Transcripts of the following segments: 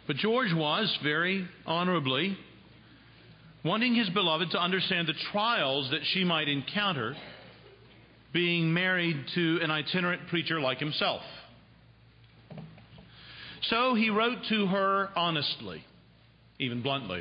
But George was, very honorably, wanting his beloved to understand the trials that she might encounter being married to an itinerant preacher like himself. So he wrote to her honestly, even bluntly.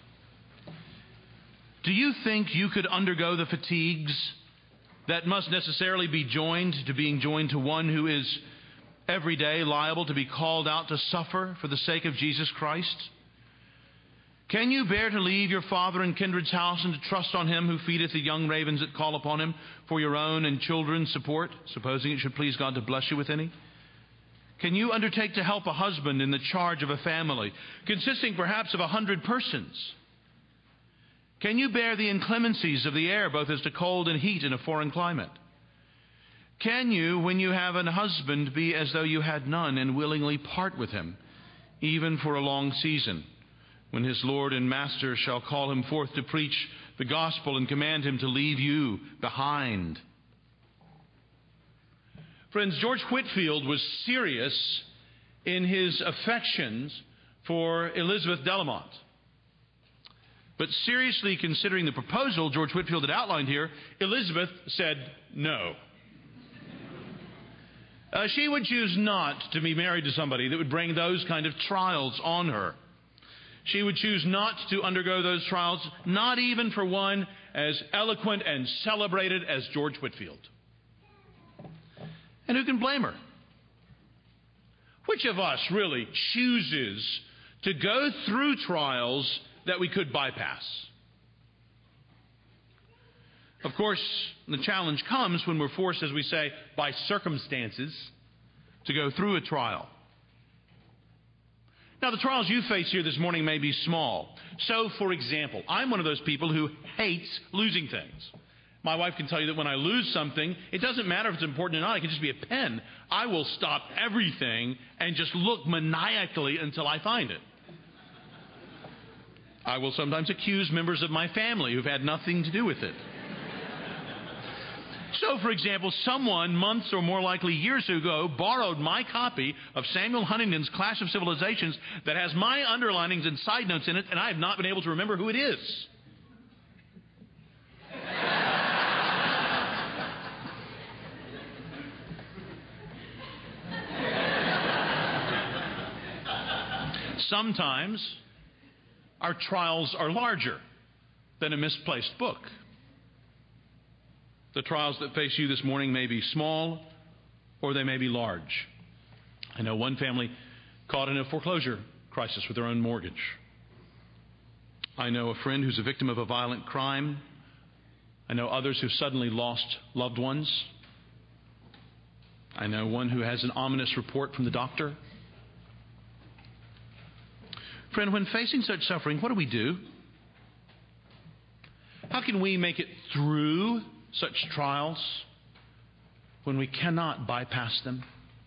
Do you think you could undergo the fatigues that must necessarily be joined to being joined to one who is every day liable to be called out to suffer for the sake of Jesus Christ? Can you bear to leave your father and kindred's house and to trust on him who feedeth the young ravens that call upon him for your own and children's support, supposing it should please God to bless you with any? Can you undertake to help a husband in the charge of a family, consisting perhaps of 100 persons? Can you bear the inclemencies of the air, both as to cold and heat in a foreign climate? Can you, when you have an husband, be as though you had none, and willingly part with him, even for a long season, when his Lord and Master shall call him forth to preach the gospel and command him to leave you behind? Friends, George Whitefield was serious in his affections for Elizabeth Delamont. But seriously considering the proposal George Whitefield had outlined here, Elizabeth said no. She would choose not to be married to somebody that would bring those kind of trials on her. She would choose not to undergo those trials, not even for one as eloquent and celebrated as George Whitefield. And who can blame her? Which of us really chooses to go through trials that we could bypass? Of course, the challenge comes when we're forced, as we say, by circumstances to go through a trial. Now, the trials you face here this morning may be small. So, for example, I'm one of those people who hates losing things. My wife can tell you that when I lose something, it doesn't matter if it's important or not. It can just be a pen. I will stop everything and just look maniacally until I find it. I will sometimes accuse members of my family who've had nothing to do with it. So, for example, someone months or more likely years ago borrowed my copy of Samuel Huntington's Clash of Civilizations that has my underlinings and side notes in it, and I have not been able to remember who it is. Sometimes our trials are larger than a misplaced book. The trials that face you this morning may be small or they may be large. I know one family caught in a foreclosure crisis with their own mortgage. I know a friend who's a victim of a violent crime. I know others who've suddenly lost loved ones. I know one who has an ominous report from the doctor. Friend, when facing such suffering, what do? How can we make it through such trials when we cannot bypass them?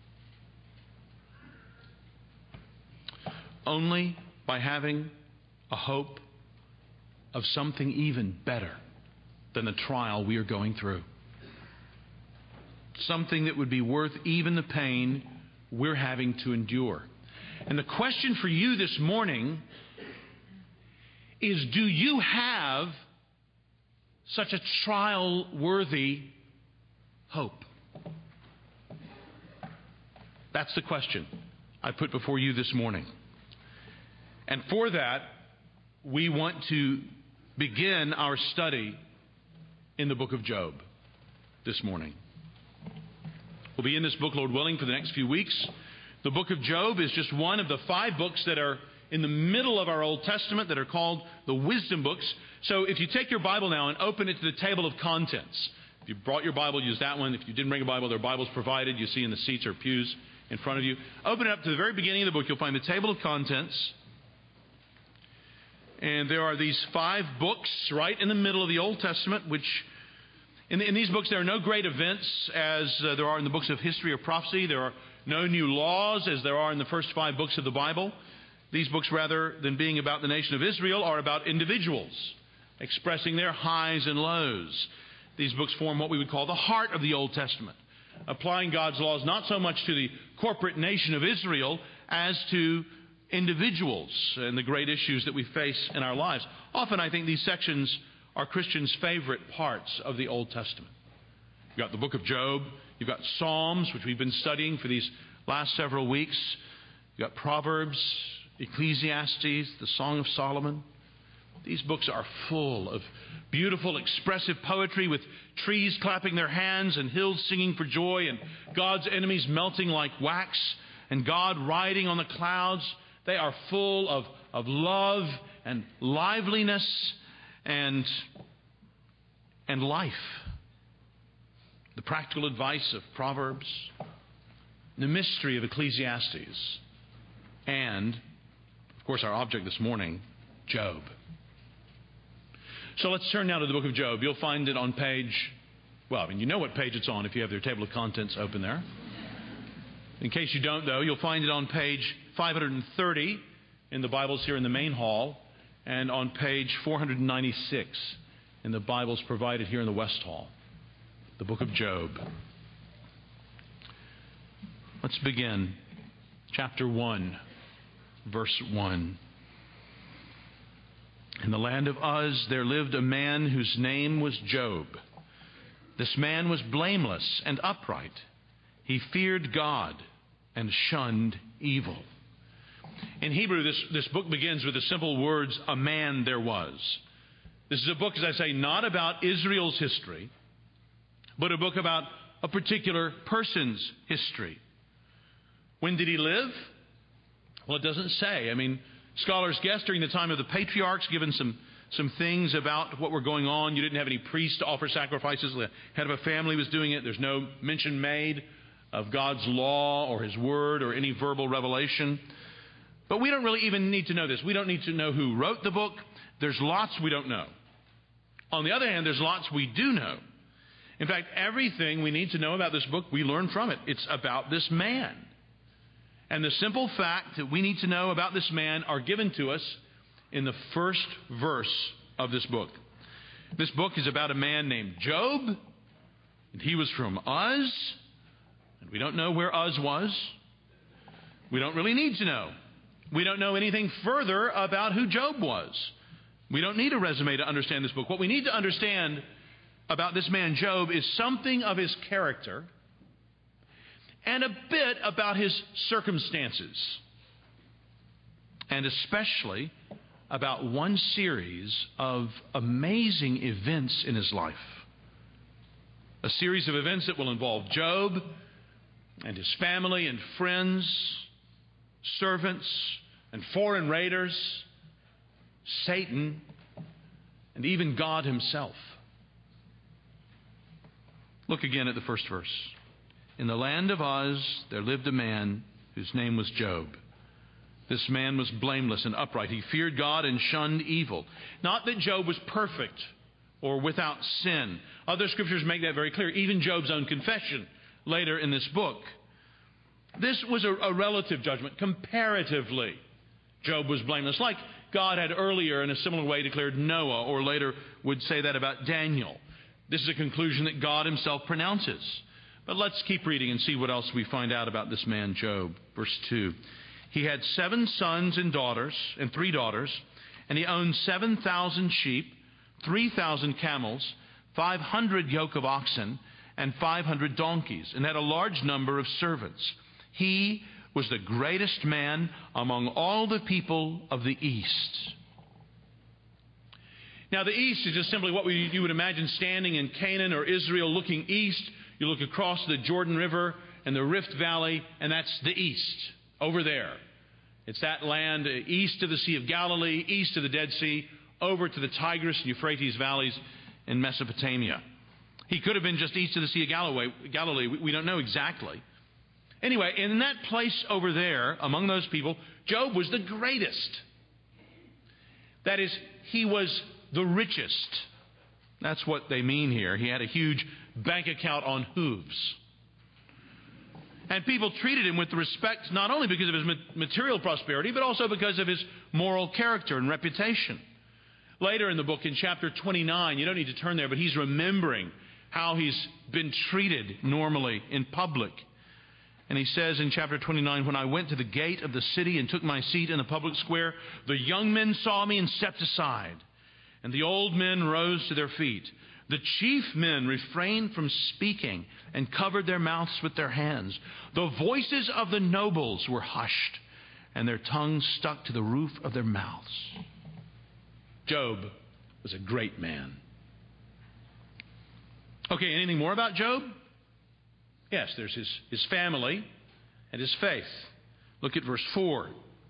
Only by having a hope of something even better than the trial we are going through. Something that would be worth even the pain we're having to endure. And the question for you this morning is, do you have such a trial-worthy hope? That's the question I put before you this morning. And for that, we want to begin our study in the book of Job this morning. We'll be in this book, Lord willing, for the next few weeks. The book of Job is just one of the 5 books that are in the middle of our Old Testament that are called the wisdom books. So if you take your Bible now and open it to the table of contents. If you brought your Bible, use that one. If you didn't bring a Bible, there are Bibles provided. You see in the seats or pews in front of you. Open it up to the very beginning of the book. You'll find the table of contents. And there are these 5 books right in the middle of the Old Testament, which in these books there are no great events as there are in the books of history or prophecy. There are no new laws as there are in the first 5 books of the Bible. These books, rather than being about the nation of Israel, are about individuals expressing their highs and lows. These books form what we would call the heart of the Old Testament, applying God's laws not so much to the corporate nation of Israel as to individuals and the great issues that we face in our lives. Often I think these sections are Christians' favorite parts of the Old Testament. You've got the book of Job. You've got Psalms, which we've been studying for these last several weeks. You've got Proverbs, Ecclesiastes, the Song of Solomon. These books are full of beautiful, expressive poetry with trees clapping their hands and hills singing for joy and God's enemies melting like wax and God riding on the clouds. They are full of love and liveliness and life. The practical advice of Proverbs, the mystery of Ecclesiastes, and, of course, our object this morning, Job. So let's turn now to the book of Job. You'll find it on page, you know what page it's on if you have your table of contents open there. In case you don't, though, you'll find it on page 530 in the Bibles here in the main hall, and on page 496 in the Bibles provided here in the West Hall. The book of Job. Let's begin. Chapter 1, verse 1. In the land of Uz there lived a man whose name was Job. This man was blameless and upright. He feared God and shunned evil. In Hebrew, this book begins with the simple words, a man there was. This is a book, as I say, not about Israel's history, but a book about a particular person's history. When did he live? Well, it doesn't say. Scholars guess during the time of the patriarchs, given some things about what were going on. You didn't have any priests to offer sacrifices. The head of a family was doing it. There's no mention made of God's law or His Word or any verbal revelation. But we don't really even need to know this. We don't need to know who wrote the book. There's lots we don't know. On the other hand, there's lots we do know. In fact, everything we need to know about this book, we learn from it. It's about this man. And the simple fact that we need to know about this man are given to us in the first verse of this book. This book is about a man named Job, and he was from Uz, and we don't know where Uz was. We don't really need to know. We don't know anything further about who Job was. We don't need a resume to understand this book. What we need to understand about this man Job is something of his character and a bit about his circumstances, and especially about one series of amazing events in his life. A series of events that will involve Job and his family and friends, servants and foreign raiders, Satan, and even God Himself. Look again at the first verse. In the land of Uz there lived a man whose name was Job. This man was blameless and upright. He feared God and shunned evil. Not that Job was perfect or without sin. Other scriptures make that very clear. Even Job's own confession later in this book. This was a relative judgment. Comparatively, Job was blameless, like God had earlier in a similar way declared Noah, or later would say that about Daniel. This is a conclusion that God Himself pronounces. But let's keep reading and see what else we find out about this man Job. Verse 2. He had 7 sons and 3 daughters, and he owned 7,000 sheep, 3,000 camels, 500 yoke of oxen, and 500 donkeys, and had a large number of servants. He was the greatest man among all the people of the East. Now, the East is just simply what you would imagine standing in Canaan or Israel looking east. You look across the Jordan River and the Rift Valley, and that's the East, over there. It's that land east of the Sea of Galilee, east of the Dead Sea, over to the Tigris and Euphrates valleys in Mesopotamia. He could have been just east of the Sea of Galilee. We don't know exactly. Anyway, in that place over there, among those people, Job was the greatest. That is, he was the richest. That's what they mean here. He had a huge bank account on hooves. And people treated him with respect not only because of his material prosperity, but also because of his moral character and reputation. Later in the book, in chapter 29, you don't need to turn there, but he's remembering how he's been treated normally in public. And he says in chapter 29, when I went to the gate of the city and took my seat in the public square, the young men saw me and stepped aside, and the old men rose to their feet. The chief men refrained from speaking and covered their mouths with their hands. The voices of the nobles were hushed, and their tongues stuck to the roof of their mouths. Job was a great man. Okay, anything more about Job? Yes, there's his family and his faith. Look at verse 4.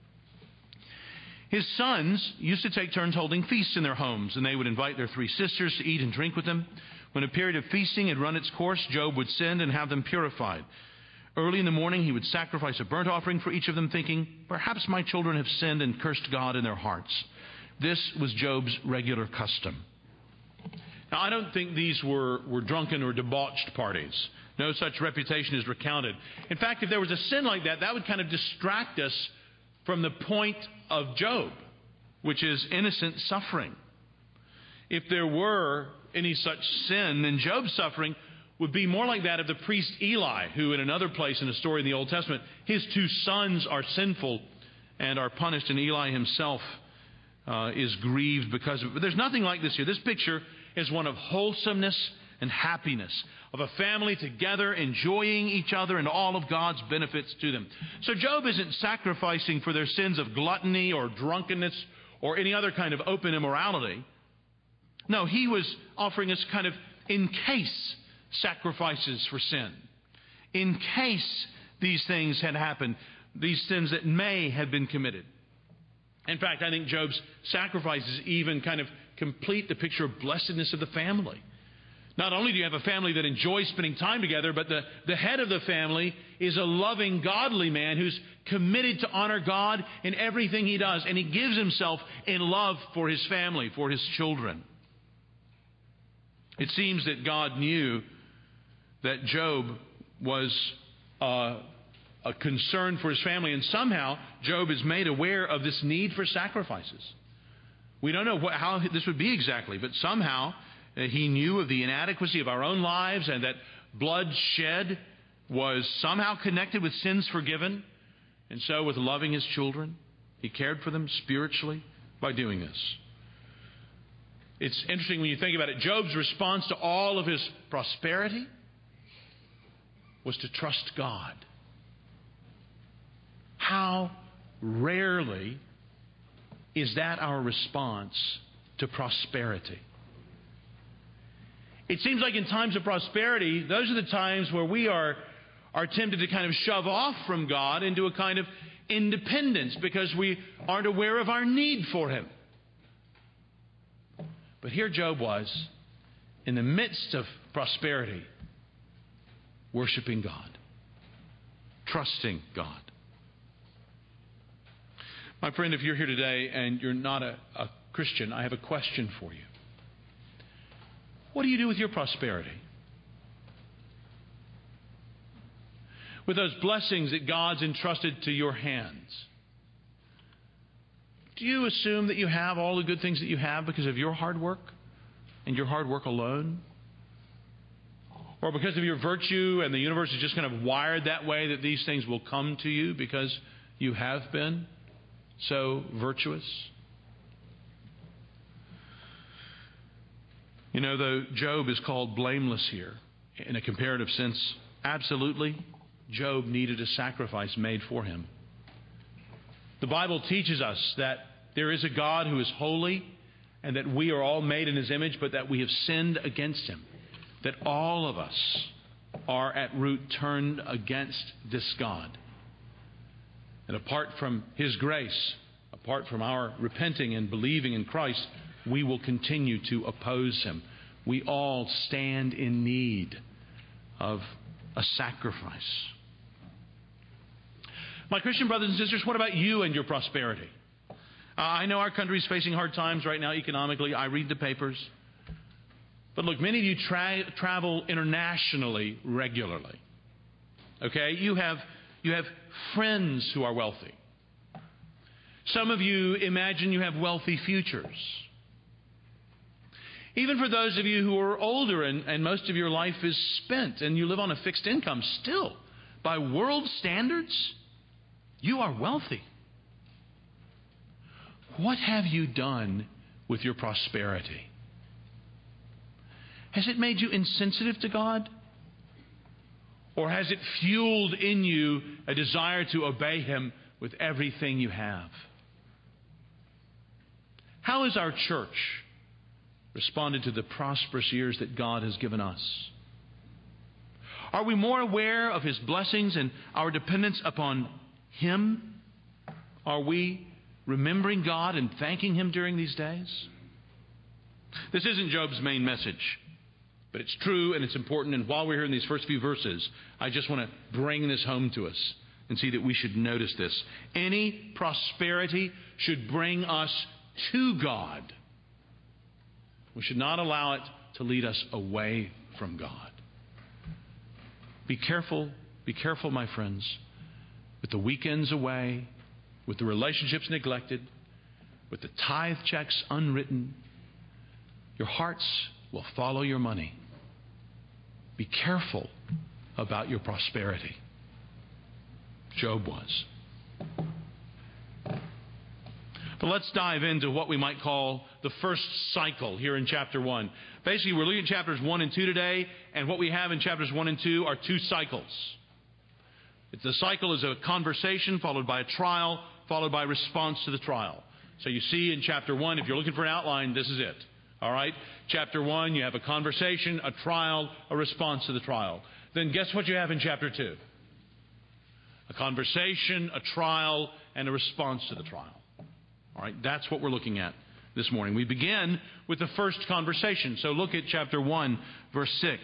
His sons used to take turns holding feasts in their homes, and they would invite their 3 sisters to eat and drink with them. When a period of feasting had run its course, Job would send and have them purified. Early in the morning, he would sacrifice a burnt offering for each of them, thinking, perhaps my children have sinned and cursed God in their hearts. This was Job's regular custom. Now, I don't think these were drunken or debauched parties. No such reputation is recounted. In fact, if there was a sin like that, that would kind of distract us from the point of Job, which is innocent suffering. If there were any such sin, then Job's suffering would be more like that of the priest Eli, who in another place in a story in the Old Testament, his 2 sons are sinful and are punished, and Eli himself is grieved because of it. But there's nothing like this here. This picture is one of wholesomeness and happiness, of a family together enjoying each other and all of God's benefits to them. So Job isn't sacrificing for their sins of gluttony or drunkenness or any other kind of open immorality. No, he was offering us kind of in case sacrifices for sin. In case these things had happened, these sins that may have been committed. In fact, I think Job's sacrifices even kind of complete the picture of blessedness of the family. Not only do you have a family that enjoys spending time together, but the head of the family is a loving, godly man who's committed to honor God in everything he does. And he gives himself in love for his family, for his children. It seems that God knew that Job was a concern for his family, and somehow Job is made aware of this need for sacrifices. We don't know how this would be exactly, but somehow he knew of the inadequacy of our own lives, and that blood shed was somehow connected with sins forgiven. And so with loving his children, he cared for them spiritually by doing this. It's interesting when you think about it. Job's response to all of his prosperity was to trust God. How rarely is that our response to prosperity? It seems like in times of prosperity, those are the times where we are tempted to kind of shove off from God into a kind of independence because we aren't aware of our need for Him. But here Job was, in the midst of prosperity, worshiping God, trusting God. My friend, if you're here today and you're not a Christian, I have a question for you. What do you do with your prosperity? With those blessings that God's entrusted to your hands? Do you assume that you have all the good things that you have because of your hard work and your hard work alone? Or because of your virtue and the universe is just kind of wired that way that these things will come to you because you have been so virtuous? You know, though Job is called blameless here, in a comparative sense, absolutely, Job needed a sacrifice made for him. The Bible teaches us that there is a God who is holy and that we are all made in His image, but that we have sinned against Him. That all of us are at root turned against this God. And apart from His grace, apart from our repenting and believing in Christ, we will continue to oppose Him. We all stand in need of a sacrifice. My Christian brothers and sisters, what about you and your prosperity? I know our country is facing hard times right now economically. I read the papers. But look, many of you travel internationally regularly. Okay? You have friends who are wealthy. Some of you imagine you have wealthy futures. Even for those of you who are older and most of your life is spent and you live on a fixed income, still, By world standards, you are wealthy. What have you done with your prosperity? Has it made you insensitive to God? Or has it fueled in you a desire to obey Him with everything you have? How has our church responded to the prosperous years that God has given us? Are we more aware of His blessings and our dependence upon Him? Are we remembering God and thanking Him during these days? This isn't Job's main message, but it's true and it's important. And while we're here in these first few verses, I just want to bring this home to us and see that we should notice this. Any prosperity should bring us to God. We should not allow it to lead us away from God. Be careful, my friends, with the weekends away, with the relationships neglected, with the tithe checks unwritten. Your hearts will follow your money. Be careful about your prosperity. Job was. But let's dive into what we might call the first cycle here in chapter 1. Basically, we're looking at chapters 1 and 2 today, and what we have in chapters 1 and 2 are two cycles. The cycle is a conversation followed by a trial, followed by response to the trial. So you see in chapter 1, if you're looking for an outline, this is it. All right? Chapter 1, you have a conversation, a trial, a response to the trial. Then guess what you have in chapter 2? A conversation, a trial, and a response to the trial. All right? That's what we're looking at this morning. We begin with the first conversation. So look at chapter 1, verse 6.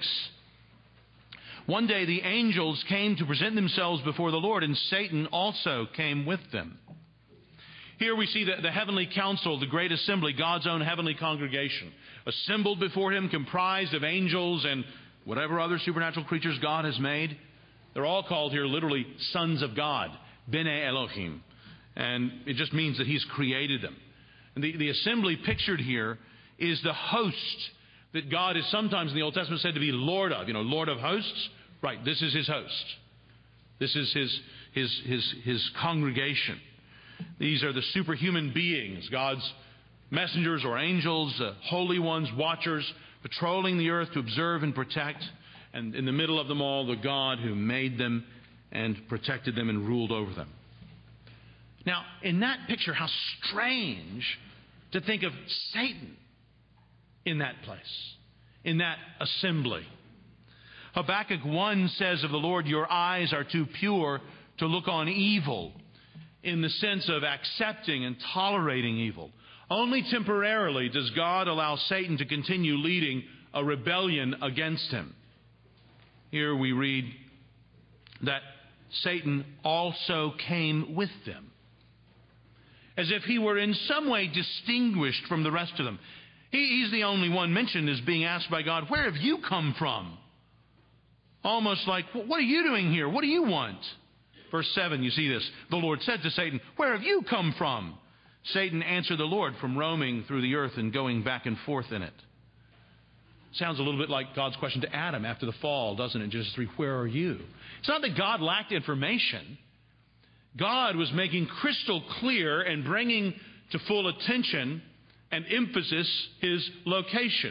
One day the angels came to present themselves before the Lord, and Satan also came with them. Here we see the heavenly council, the great assembly, God's own heavenly congregation, assembled before Him, comprised of angels and whatever other supernatural creatures God has made. They're all called here literally sons of God, B'nai Elohim. And it just means that He's created them. And the assembly pictured here is the host that God is sometimes in the Old Testament said to be Lord of. You know, Lord of hosts. Right, this is His host. This is His congregation. These are the superhuman beings, God's messengers or angels, holy ones, watchers, patrolling the earth to observe and protect. And in the middle of them all, the God who made them and protected them and ruled over them. Now, in that picture, how strange to think of Satan in that place, in that assembly. Habakkuk 1 says of the Lord, your eyes are too pure to look on evil, in the sense of accepting and tolerating evil. Only temporarily does God allow Satan to continue leading a rebellion against Him. Here we read that Satan also came with them, as if he were in some way distinguished from the rest of them. He's the only one mentioned as being asked by God, where have you come from? Almost like, what are you doing here? What do you want? Verse 7, you see this. The Lord said to Satan, where have you come from? Satan answered the Lord, from roaming through the earth and going back and forth in it. Sounds a little bit like God's question to Adam after the fall, doesn't it? Genesis 3, where are you? It's not that God lacked information. God was making crystal clear and bringing to full attention and emphasis His location.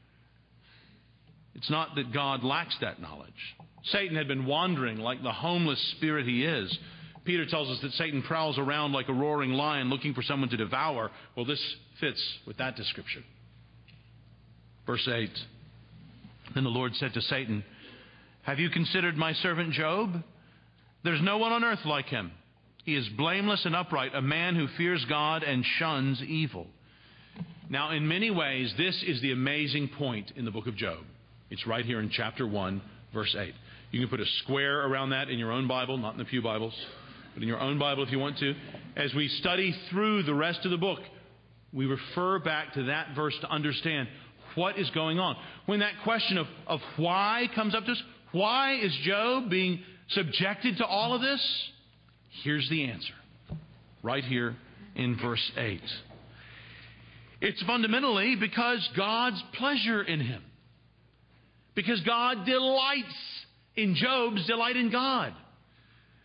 It's not that God lacks that knowledge. Satan had been wandering like the homeless spirit he is. Peter tells us that Satan prowls around like a roaring lion looking for someone to devour. Well, this fits with that description. Verse 8. Then the Lord said to Satan, have you considered my servant Job? There's no one on earth like him. He is blameless and upright, a man who fears God and shuns evil. Now, in many ways, this is the amazing point in the book of Job. It's right here in chapter 1, verse 8. You can put a square around that in your own Bible, not in the pew Bibles, but in your own Bible if you want to. As we study through the rest of the book, we refer back to that verse to understand what is going on. When that question of why comes up to us, why is Job being subjected to all of this? Here's the answer, right here in verse 8. It's fundamentally because God's pleasure in him. Because God delights in Job's delight in God.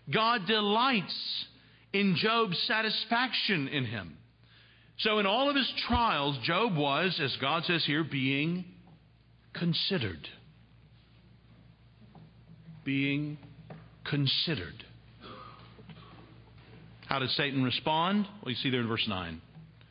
God delights in Job's satisfaction in him. So in all of his trials, Job was, as God says here, being considered. Being considered. How did Satan respond? Well, you see there in verse 9.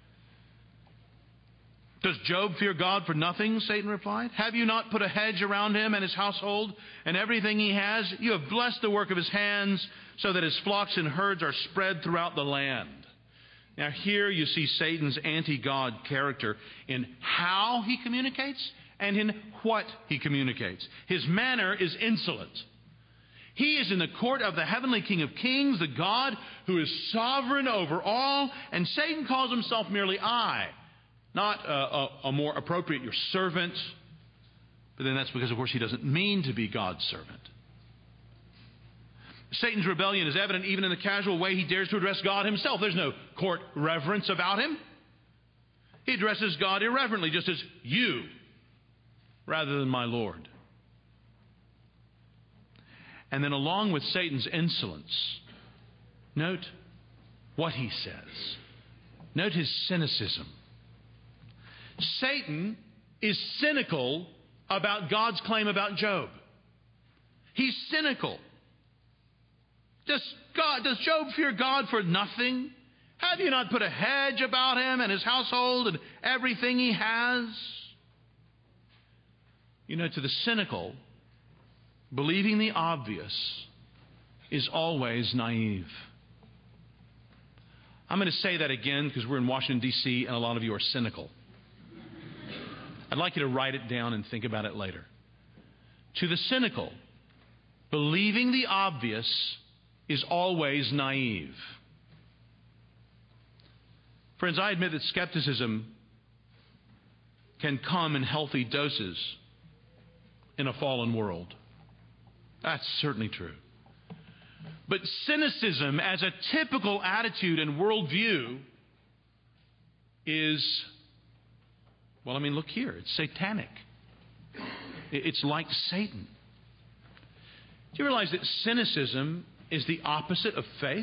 Does Job fear God for nothing? Satan replied. Have you not put a hedge around him and his household and everything he has? You have blessed the work of his hands so that his flocks and herds are spread throughout the land. Now here you see Satan's anti-God character in how he communicates and in what he communicates. His manner is insolent. He is in the court of the heavenly King of Kings, the God who is sovereign over all, and Satan calls himself merely I. Not a more appropriate, your servant. But then that's because, of course, he doesn't mean to be God's servant. Satan's rebellion is evident even in the casual way he dares to address God himself. There's no court reverence about him. He addresses God irreverently, just as you, rather than my Lord. And then along with Satan's insolence, note what he says. Note his cynicism. Satan is cynical about God's claim about Job. He's cynical. Does Job fear God for nothing? Have you not put a hedge about him and his household and everything he has? You know, to the cynical, believing the obvious is always naive. I'm going to say that again because we're in Washington, D.C., and a lot of you are cynical. I'd like you to write it down and think about it later. To the cynical, believing the obvious is always naive. Friends, I admit that skepticism can come in healthy doses in a fallen world. That's certainly true. But cynicism as a typical attitude and worldview is, well, I mean, look here. It's satanic. It's like Satan. Do you realize that cynicism is the opposite of faith?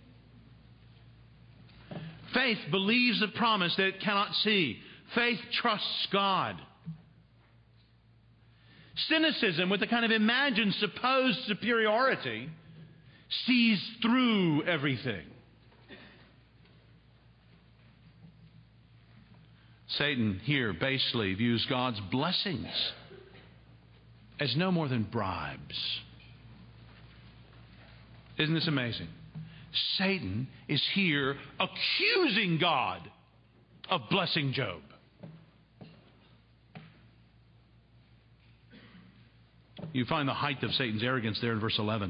Faith believes the promise that it cannot see. Faith trusts God. Cynicism, with a kind of imagined supposed superiority, sees through everything. Satan here basely views God's blessings as no more than bribes. Isn't this amazing? Satan is here accusing God of blessing Job. You find the height of Satan's arrogance there in verse 11.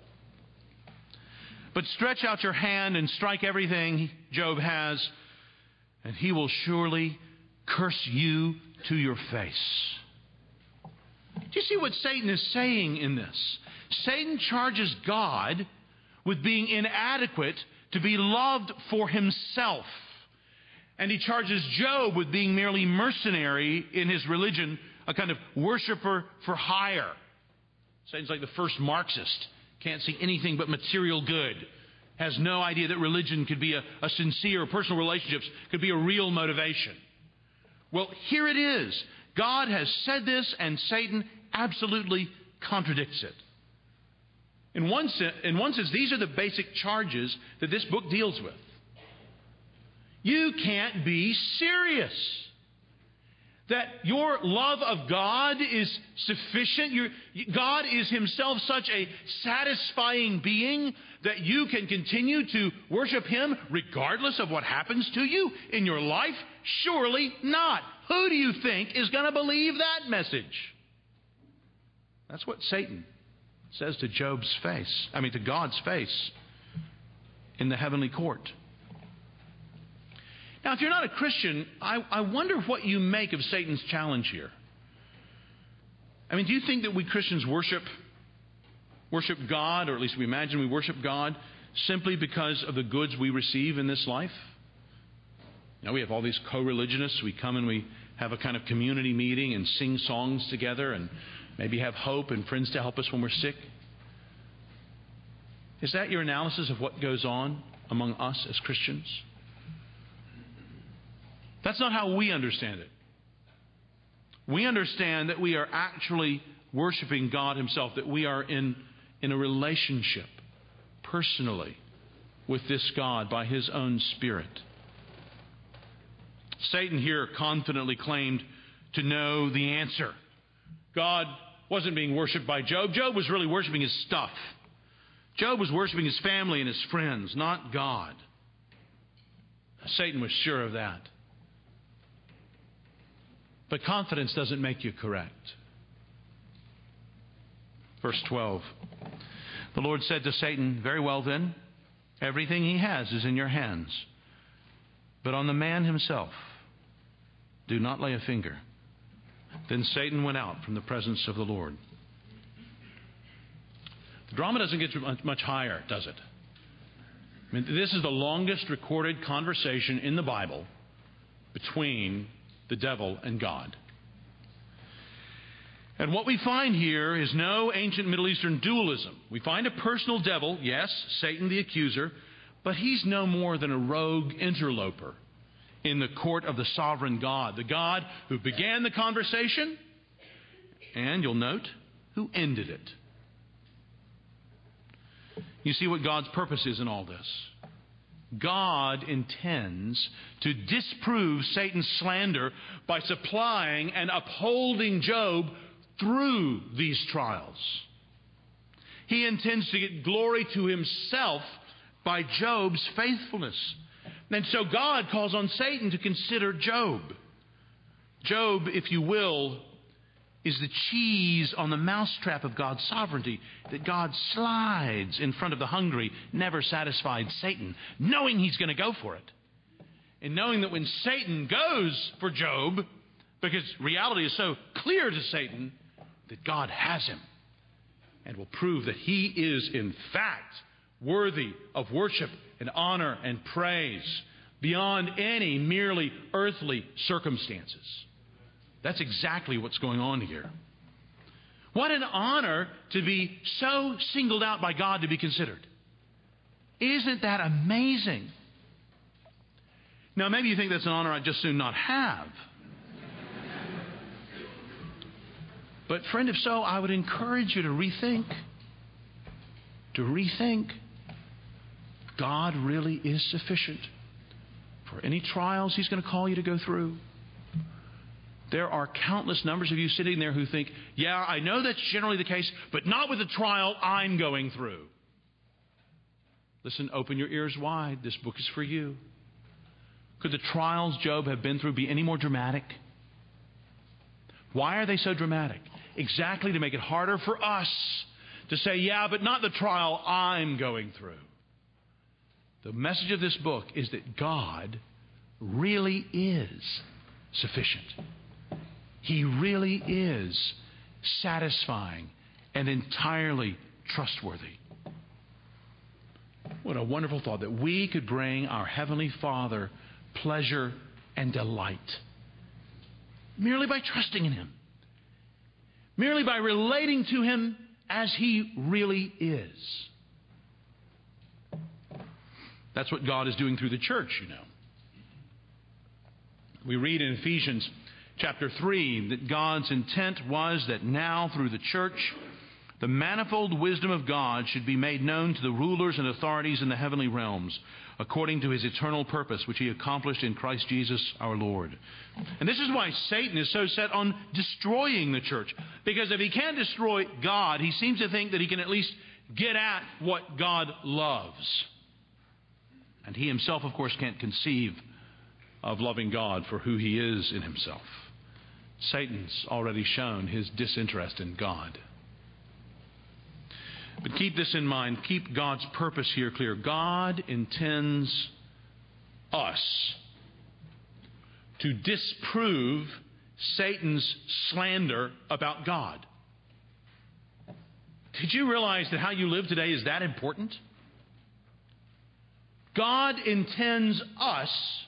But stretch out your hand and strike everything Job has, and he will surely curse you to your face. Do you see what Satan is saying in this? Satan charges God with being inadequate to be loved for himself. And he charges Job with being merely mercenary in his religion, a kind of worshiper for hire. Satan's like the first Marxist. Can't see anything but material good. Has no idea that religion could be a sincere, personal relationships could be a real motivation. Well, here it is. God has said this, and Satan absolutely contradicts it. In one sense, these are the basic charges that this book deals with. You can't be serious. That your love of God is sufficient. God is himself such a satisfying being that you can continue to worship him regardless of what happens to you in your life? Surely not. Who do you think is going to believe that message? That's what Satan says to Job's face. To God's face in the heavenly court. Now, if you're not a Christian, I wonder what you make of Satan's challenge here. Do you think that we Christians worship God, or at least we imagine we worship God, simply because of the goods we receive in this life? We have all these co-religionists. We come and we have a kind of community meeting and sing songs together and maybe have hope and friends to help us when we're sick. Is that your analysis of what goes on among us as Christians? That's not how we understand it. We understand that we are actually worshiping God Himself, that we are in a relationship personally with this God by His own Spirit. Satan here confidently claimed to know the answer. God wasn't being worshipped by Job. Job was really worshiping his stuff. Job was worshiping his family and his friends, not God. Satan was sure of that. But confidence doesn't make you correct. Verse 12. The Lord said to Satan, "Very well then, everything he has is in your hands. But on the man himself, do not lay a finger." Then Satan went out from the presence of the Lord. The drama doesn't get much higher, does it? I mean, this is the longest recorded conversation in the Bible between the devil and God. And what we find here is no ancient Middle Eastern dualism. We find a personal devil, yes, Satan the accuser, but he's no more than a rogue interloper in the court of the sovereign God, the God who began the conversation, and you'll note, who ended it. You see what God's purpose is in all this. God intends to disprove Satan's slander by supplying and upholding Job through these trials. He intends to get glory to Himself by Job's faithfulness. And so God calls on Satan to consider Job. Job, if you will, is the cheese on the mousetrap of God's sovereignty that God slides in front of the hungry, never satisfied Satan, knowing he's going to go for it. And knowing that when Satan goes for Job, because reality is so clear to Satan, that God has him and will prove that he is in fact worthy of worship and honor and praise beyond any merely earthly circumstances. That's exactly what's going on here. What an honor to be so singled out by God to be considered. Isn't that amazing? Now, maybe you think that's an honor I'd just soon not have. But friend, if so, I would encourage you to rethink. God really is sufficient for any trials He's going to call you to go through. There are countless numbers of you sitting there who think, yeah, I know that's generally the case, but not with the trial I'm going through. Listen, open your ears wide. This book is for you. Could the trials Job have been through be any more dramatic? Why are they so dramatic? Exactly to make it harder for us to say, yeah, but not the trial I'm going through. The message of this book is that God really is sufficient. He really is satisfying and entirely trustworthy. What a wonderful thought that we could bring our Heavenly Father pleasure and delight merely by trusting in Him, merely by relating to Him as He really is. That's what God is doing through the church, you know. We read in Ephesians chapter 3 that God's intent was that now through the church, the manifold wisdom of God should be made known to the rulers and authorities in the heavenly realms, according to His eternal purpose, which He accomplished in Christ Jesus our Lord. And this is why Satan is so set on destroying the church. Because if he can't destroy God, he seems to think that he can at least get at what God loves. And he himself, of course, can't conceive of loving God for who He is in Himself. Satan's already shown his disinterest in God. But keep this in mind. Keep God's purpose here clear. God intends us to disprove Satan's slander about God. Did you realize that how you live today is that important? God intends us,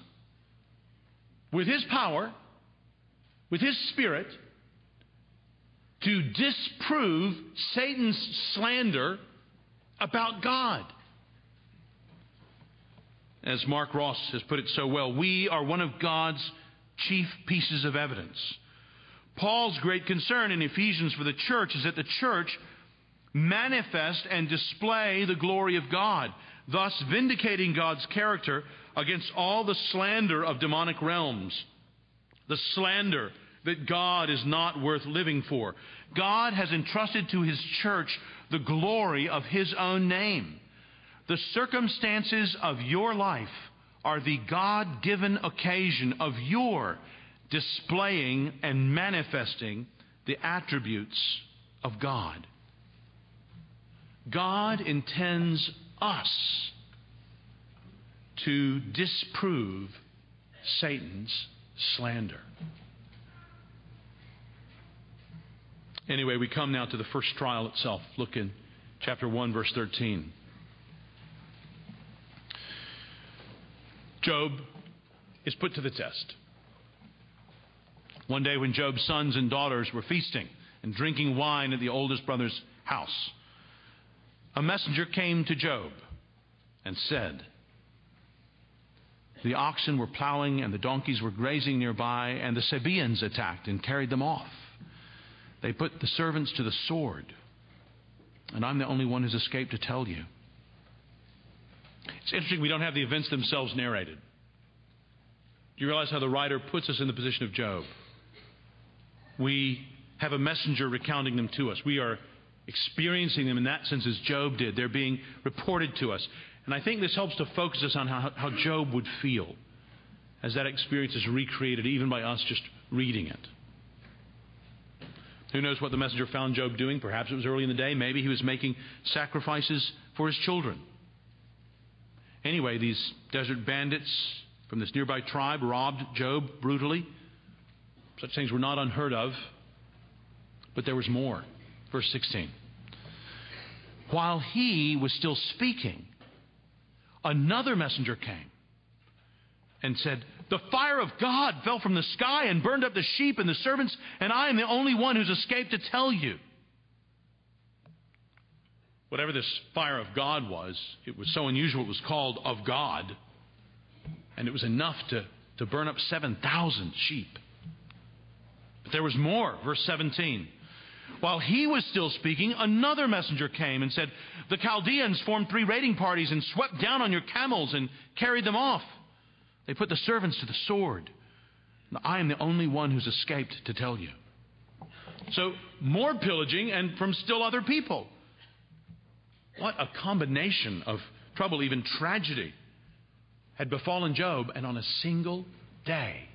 with His power, with His Spirit, to disprove Satan's slander about God. As Mark Ross has put it so well, we are one of God's chief pieces of evidence. Paul's great concern in Ephesians for the church is that the church manifest and display the glory of God, thus vindicating God's character against all the slander of demonic realms, the slander that God is not worth living for. God has entrusted to His church the glory of His own name. The circumstances of your life are the God-given occasion of your displaying and manifesting the attributes of God. God intends us to disprove Satan's slander. Anyway, we come now to the first trial itself. Look in chapter 1, verse 13. Job is put to the test. One day when Job's sons and daughters were feasting and drinking wine at the oldest brother's house, a messenger came to Job and said, the oxen were plowing and the donkeys were grazing nearby, and the Sabaeans attacked and carried them off. They put the servants to the sword, and I'm the only one who's escaped to tell you. It's interesting we don't have the events themselves narrated. Do you realize how the writer puts us in the position of Job? We have a messenger recounting them to us. We are experiencing them in that sense as Job did. They're being reported to us. And I think this helps to focus us on how Job would feel as that experience is recreated, even by us just reading it. Who knows what the messenger found Job doing? Perhaps it was early in the day. Maybe he was making sacrifices for his children. Anyway, these desert bandits from this nearby tribe robbed Job brutally. Such things were not unheard of. But there was more. Verse 16. While he was still speaking, another messenger came and said, the fire of God fell from the sky and burned up the sheep and the servants, and I am the only one who's escaped to tell you. Whatever this fire of God was, it was so unusual it was called of God. And it was enough to burn up 7,000 sheep. But there was more. Verse 17. While he was still speaking, another messenger came and said, the Chaldeans formed 3 raiding parties and swept down on your camels and carried them off. They put the servants to the sword. And I am the only one who's escaped to tell you. So, more pillaging and from still other people. What a combination of trouble, even tragedy, had befallen Job, and on a single day.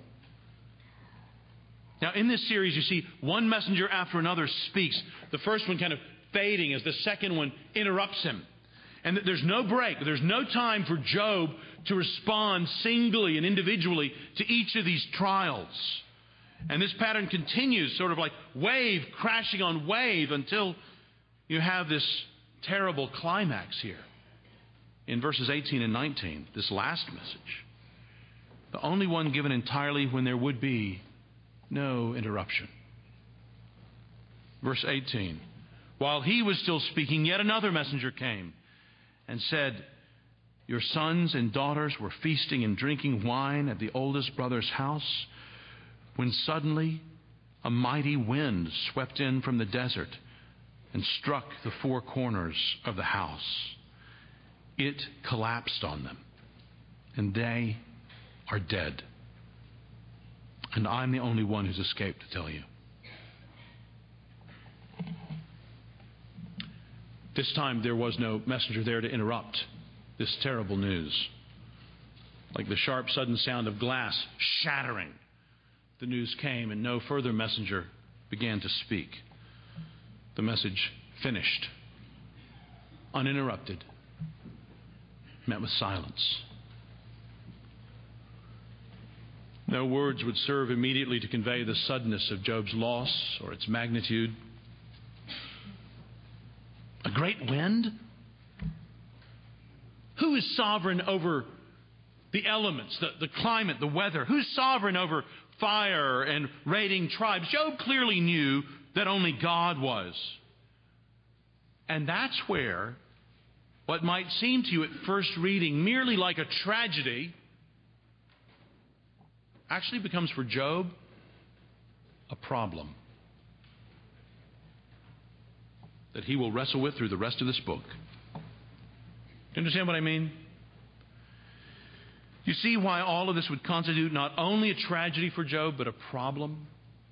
Now, in this series, you see one messenger after another speaks. The first one kind of fading as the second one interrupts him. And there's no break. There's no time for Job to respond singly and individually to each of these trials. And this pattern continues, sort of like wave crashing on wave, until you have this terrible climax here in verses 18 and 19, this last message. The only one given entirely when there would be no interruption. Verse 18. While he was still speaking, yet another messenger came and said, your sons and daughters were feasting and drinking wine at the oldest brother's house, when suddenly a mighty wind swept in from the desert and struck the 4 corners of the house. It collapsed on them, and they are dead. And I'm the only one who's escaped to tell you. This time there was no messenger there to interrupt this terrible news. Like the sharp, sudden sound of glass shattering, the news came, and no further messenger began to speak. The message finished, uninterrupted, met with silence. No words would serve immediately to convey the suddenness of Job's loss or its magnitude. A great wind? Who is sovereign over the elements, the climate, the weather? Who's sovereign over fire and raiding tribes? Job clearly knew that only God was. And that's where what might seem to you at first reading merely like a tragedy actually becomes for Job a problem that he will wrestle with through the rest of this book. Do you understand what I mean? You see why all of this would constitute not only a tragedy for Job, but a problem?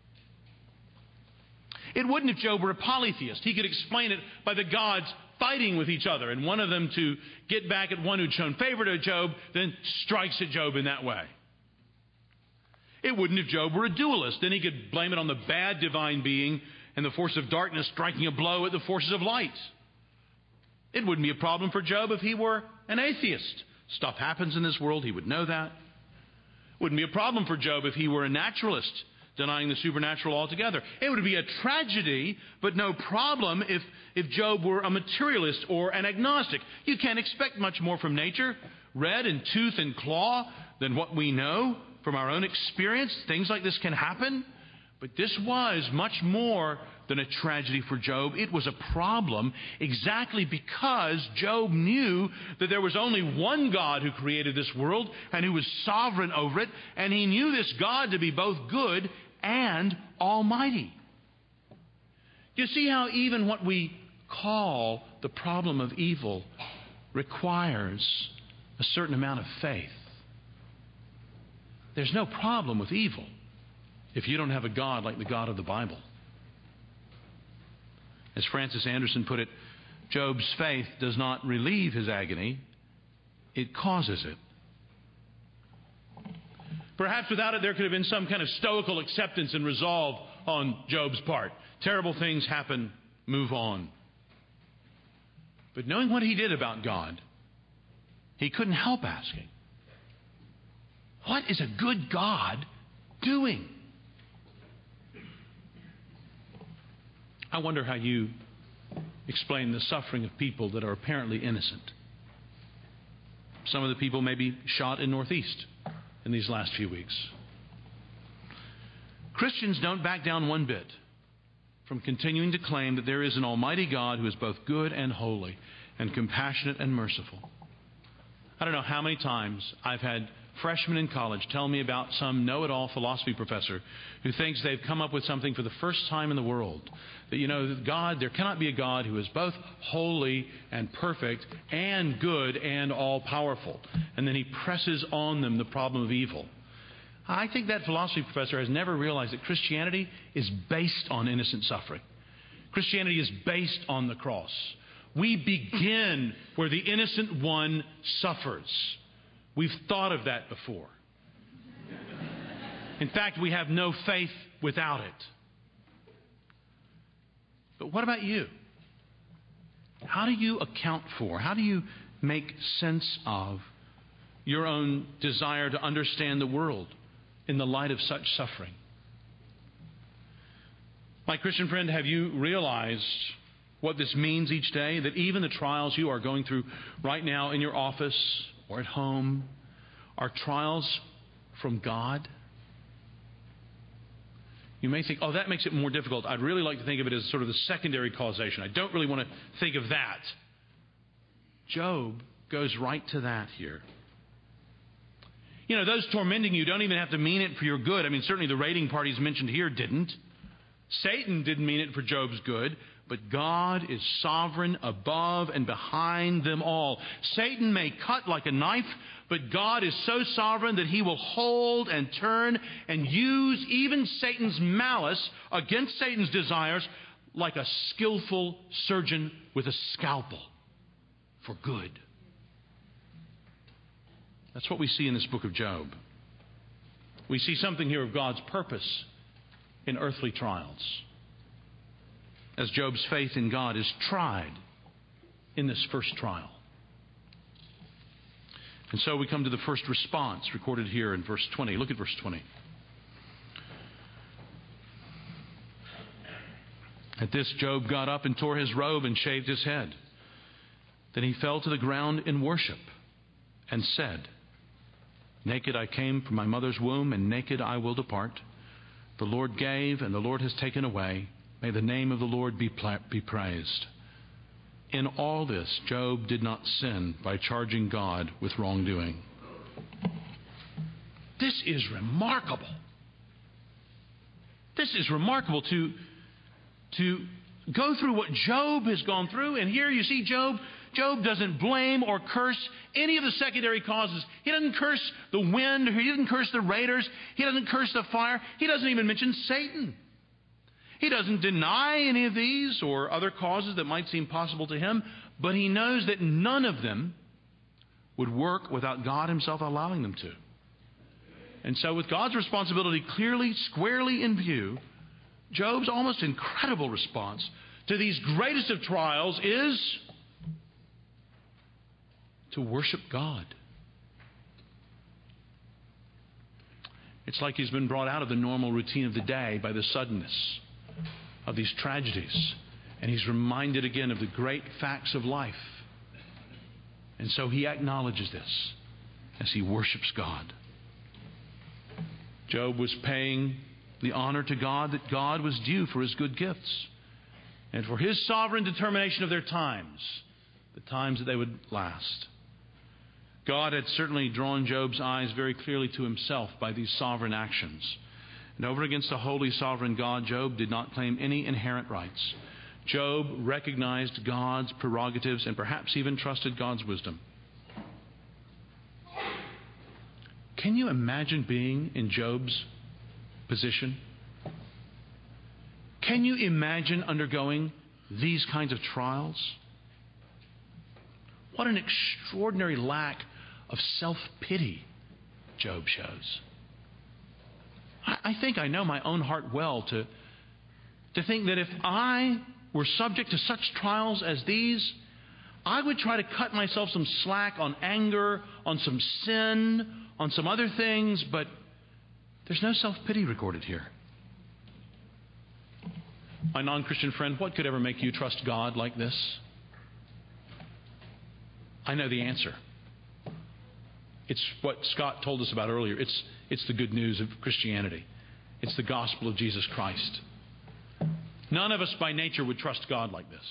It wouldn't if Job were a polytheist. He could explain it by the gods fighting with each other, and one of them, to get back at one who'd shown favor to Job, then strikes at Job in that way. It wouldn't if Job were a dualist. Then he could blame it on the bad divine being and the force of darkness striking a blow at the forces of light. It wouldn't be a problem for Job if he were an atheist. Stuff happens in this world, he would know that. It wouldn't be a problem for Job if he were a naturalist, denying the supernatural altogether. It would be a tragedy, but no problem if Job were a materialist or an agnostic. You can't expect much more from nature, red in tooth and claw, than what we know from our own experience. Things like this can happen. But this was much more than a tragedy for Job. It was a problem exactly because Job knew that there was only one God who created this world and who was sovereign over it. And he knew this God to be both good and almighty. You see how even what we call the problem of evil requires a certain amount of faith. There's no problem with evil if you don't have a God like the God of the Bible. As Francis Anderson put it, Job's faith does not relieve his agony, it causes it. Perhaps without it, there could have been some kind of stoical acceptance and resolve on Job's part. Terrible things happen, move on. But knowing what he did about God, he couldn't help asking, what is a good God doing? I wonder how you explain the suffering of people that are apparently innocent. Some of the people may be shot in Northeast in these last few weeks. Christians don't back down one bit from continuing to claim that there is an almighty God who is both good and holy and compassionate and merciful. I don't know how many times I've had freshmen in college tell me about some know-it-all philosophy professor who thinks they've come up with something for the first time in the world. That, God, there cannot be a God who is both holy and perfect and good and all-powerful. And then he presses on them the problem of evil. I think that philosophy professor has never realized that Christianity is based on innocent suffering. Christianity is based on the cross. We begin where the innocent one suffers. We've thought of that before. In fact, we have no faith without it. But what about you? How do you account for, how do you make sense of your own desire to understand the world in the light of such suffering? My Christian friend, have you realized what this means each day? That even the trials you are going through right now in your office or at home are trials from God? You may think, oh, that makes it more difficult. I'd really like to think of it as sort of the secondary causation. I don't really want to think of that. Job goes right to that here. Those tormenting you don't even have to mean it for your good. I mean, certainly the raiding parties mentioned here didn't. Satan didn't mean it for Job's good. But God is sovereign above and behind them all. Satan may cut like a knife, but God is so sovereign that he will hold and turn and use even Satan's malice against Satan's desires like a skillful surgeon with a scalpel for good. That's what we see in this book of Job. We see something here of God's purpose in earthly trials, as Job's faith in God is tried in this first trial. And so we come to the first response recorded here in verse 20. Look at verse 20. At this, Job got up and tore his robe and shaved his head. Then he fell to the ground in worship and said, "Naked I came from my mother's womb, and naked I will depart. The Lord gave, and the Lord has taken away. May the name of the Lord be praised." in all this, Job did not sin by charging God with wrongdoing. This is remarkable. This is remarkable to go through what Job has gone through. And here you see Job doesn't blame or curse any of the secondary causes. He doesn't curse the wind. He doesn't curse the raiders. He doesn't curse the fire. He doesn't even mention Satan. He doesn't deny any of these or other causes that might seem possible to him. But he knows that none of them would work without God Himself allowing them to. And so with God's responsibility clearly, squarely in view, Job's almost incredible response to these greatest of trials is to worship God. It's like he's been brought out of the normal routine of the day by the suddenness of these tragedies. And he's reminded again of the great facts of life. And so he acknowledges this as he worships God. Job was paying the honor to God that God was due for His good gifts and for His sovereign determination of their times, the times that they would last. God had certainly drawn Job's eyes very clearly to Himself by these sovereign actions. And over against the holy sovereign God, Job did not claim any inherent rights. Job recognized God's prerogatives and perhaps even trusted God's wisdom. Can you imagine being in Job's position? Can you imagine undergoing these kinds of trials? What an extraordinary lack of self-pity Job shows. I think I know my own heart well to think that if I were subject to such trials as these, I would try to cut myself some slack on anger, on some sin, on some other things, but there's no self-pity recorded here. My non-Christian friend, what could ever make you trust God like this? I know the answer. It's what Scott told us about earlier. It's the good news of Christianity. It's the gospel of Jesus Christ. None of us by nature would trust God like this.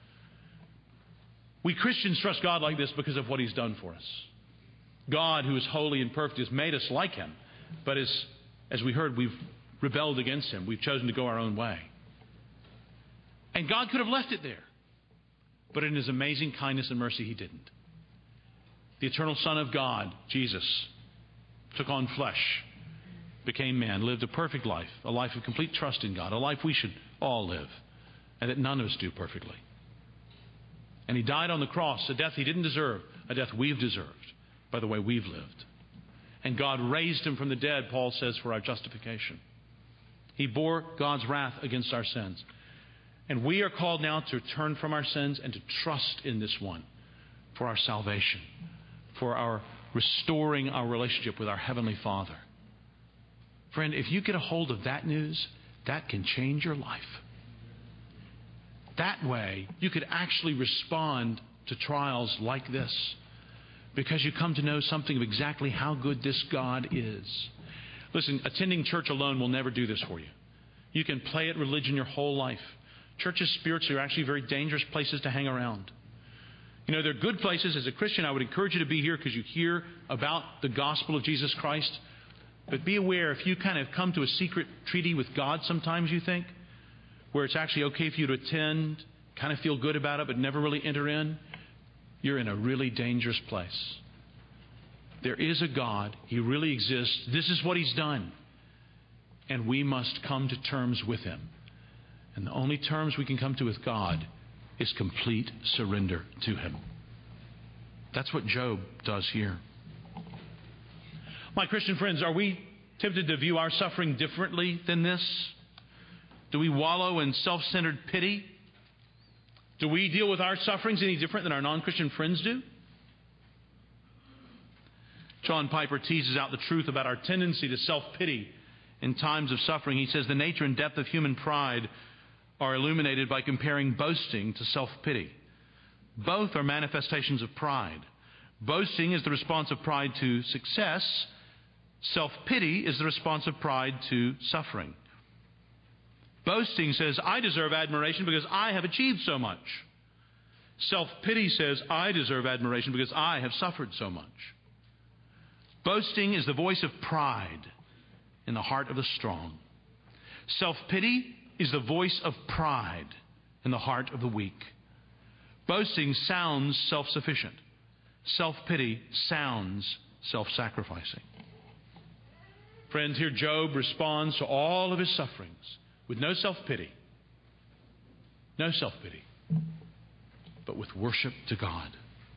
We Christians trust God like this because of what He's done for us. God, who is holy and perfect, has made us like Him. But as we heard, we've rebelled against Him. We've chosen to go our own way. And God could have left it there. But in His amazing kindness and mercy, He didn't. The eternal Son of God, Jesus, took on flesh, became man, lived a perfect life, a life of complete trust in God, a life we should all live, and that none of us do perfectly. And He died on the cross, a death He didn't deserve, a death we've deserved by the way we've lived. And God raised Him from the dead, Paul says, for our justification. He bore God's wrath against our sins. And we are called now to turn from our sins and to trust in this one for our salvation, for our restoring our relationship with our Heavenly Father. Friend, if you get a hold of that news, that can change your life. That way, you could actually respond to trials like this because you come to know something of exactly how good this God is. Listen, attending church alone will never do this for you. You can play at religion your whole life. Churches spiritually are actually very dangerous places to hang around. You know, they're good places. As a Christian, I would encourage you to be here because you hear about the gospel of Jesus Christ. But be aware, if you kind of come to a secret treaty with God sometimes, you think, where it's actually okay for you to attend, kind of feel good about it, but never really enter in, you're in a really dangerous place. There is a God. He really exists. This is what He's done. And we must come to terms with Him. And the only terms we can come to with God is complete surrender to Him. That's what Job does here. My Christian friends, are we tempted to view our suffering differently than this? Do we wallow in self-centered pity? Do we deal with our sufferings any different than our non-Christian friends do? John Piper teases out the truth about our tendency to self-pity in times of suffering. He says the nature and depth of human pride are illuminated by comparing boasting to self-pity. Both are manifestations of pride. Boasting is the response of pride to success. Self-pity is the response of pride to suffering. Boasting says, I deserve admiration because I have achieved so much. Self-pity says, I deserve admiration because I have suffered so much. Boasting is the voice of pride in the heart of the strong. Self-pity is the voice of pride in the heart of the weak. Boasting sounds self-sufficient. Self-pity sounds self-sacrificing. Friends, here Job responds to all of his sufferings with no self-pity. No self-pity, but with worship to God.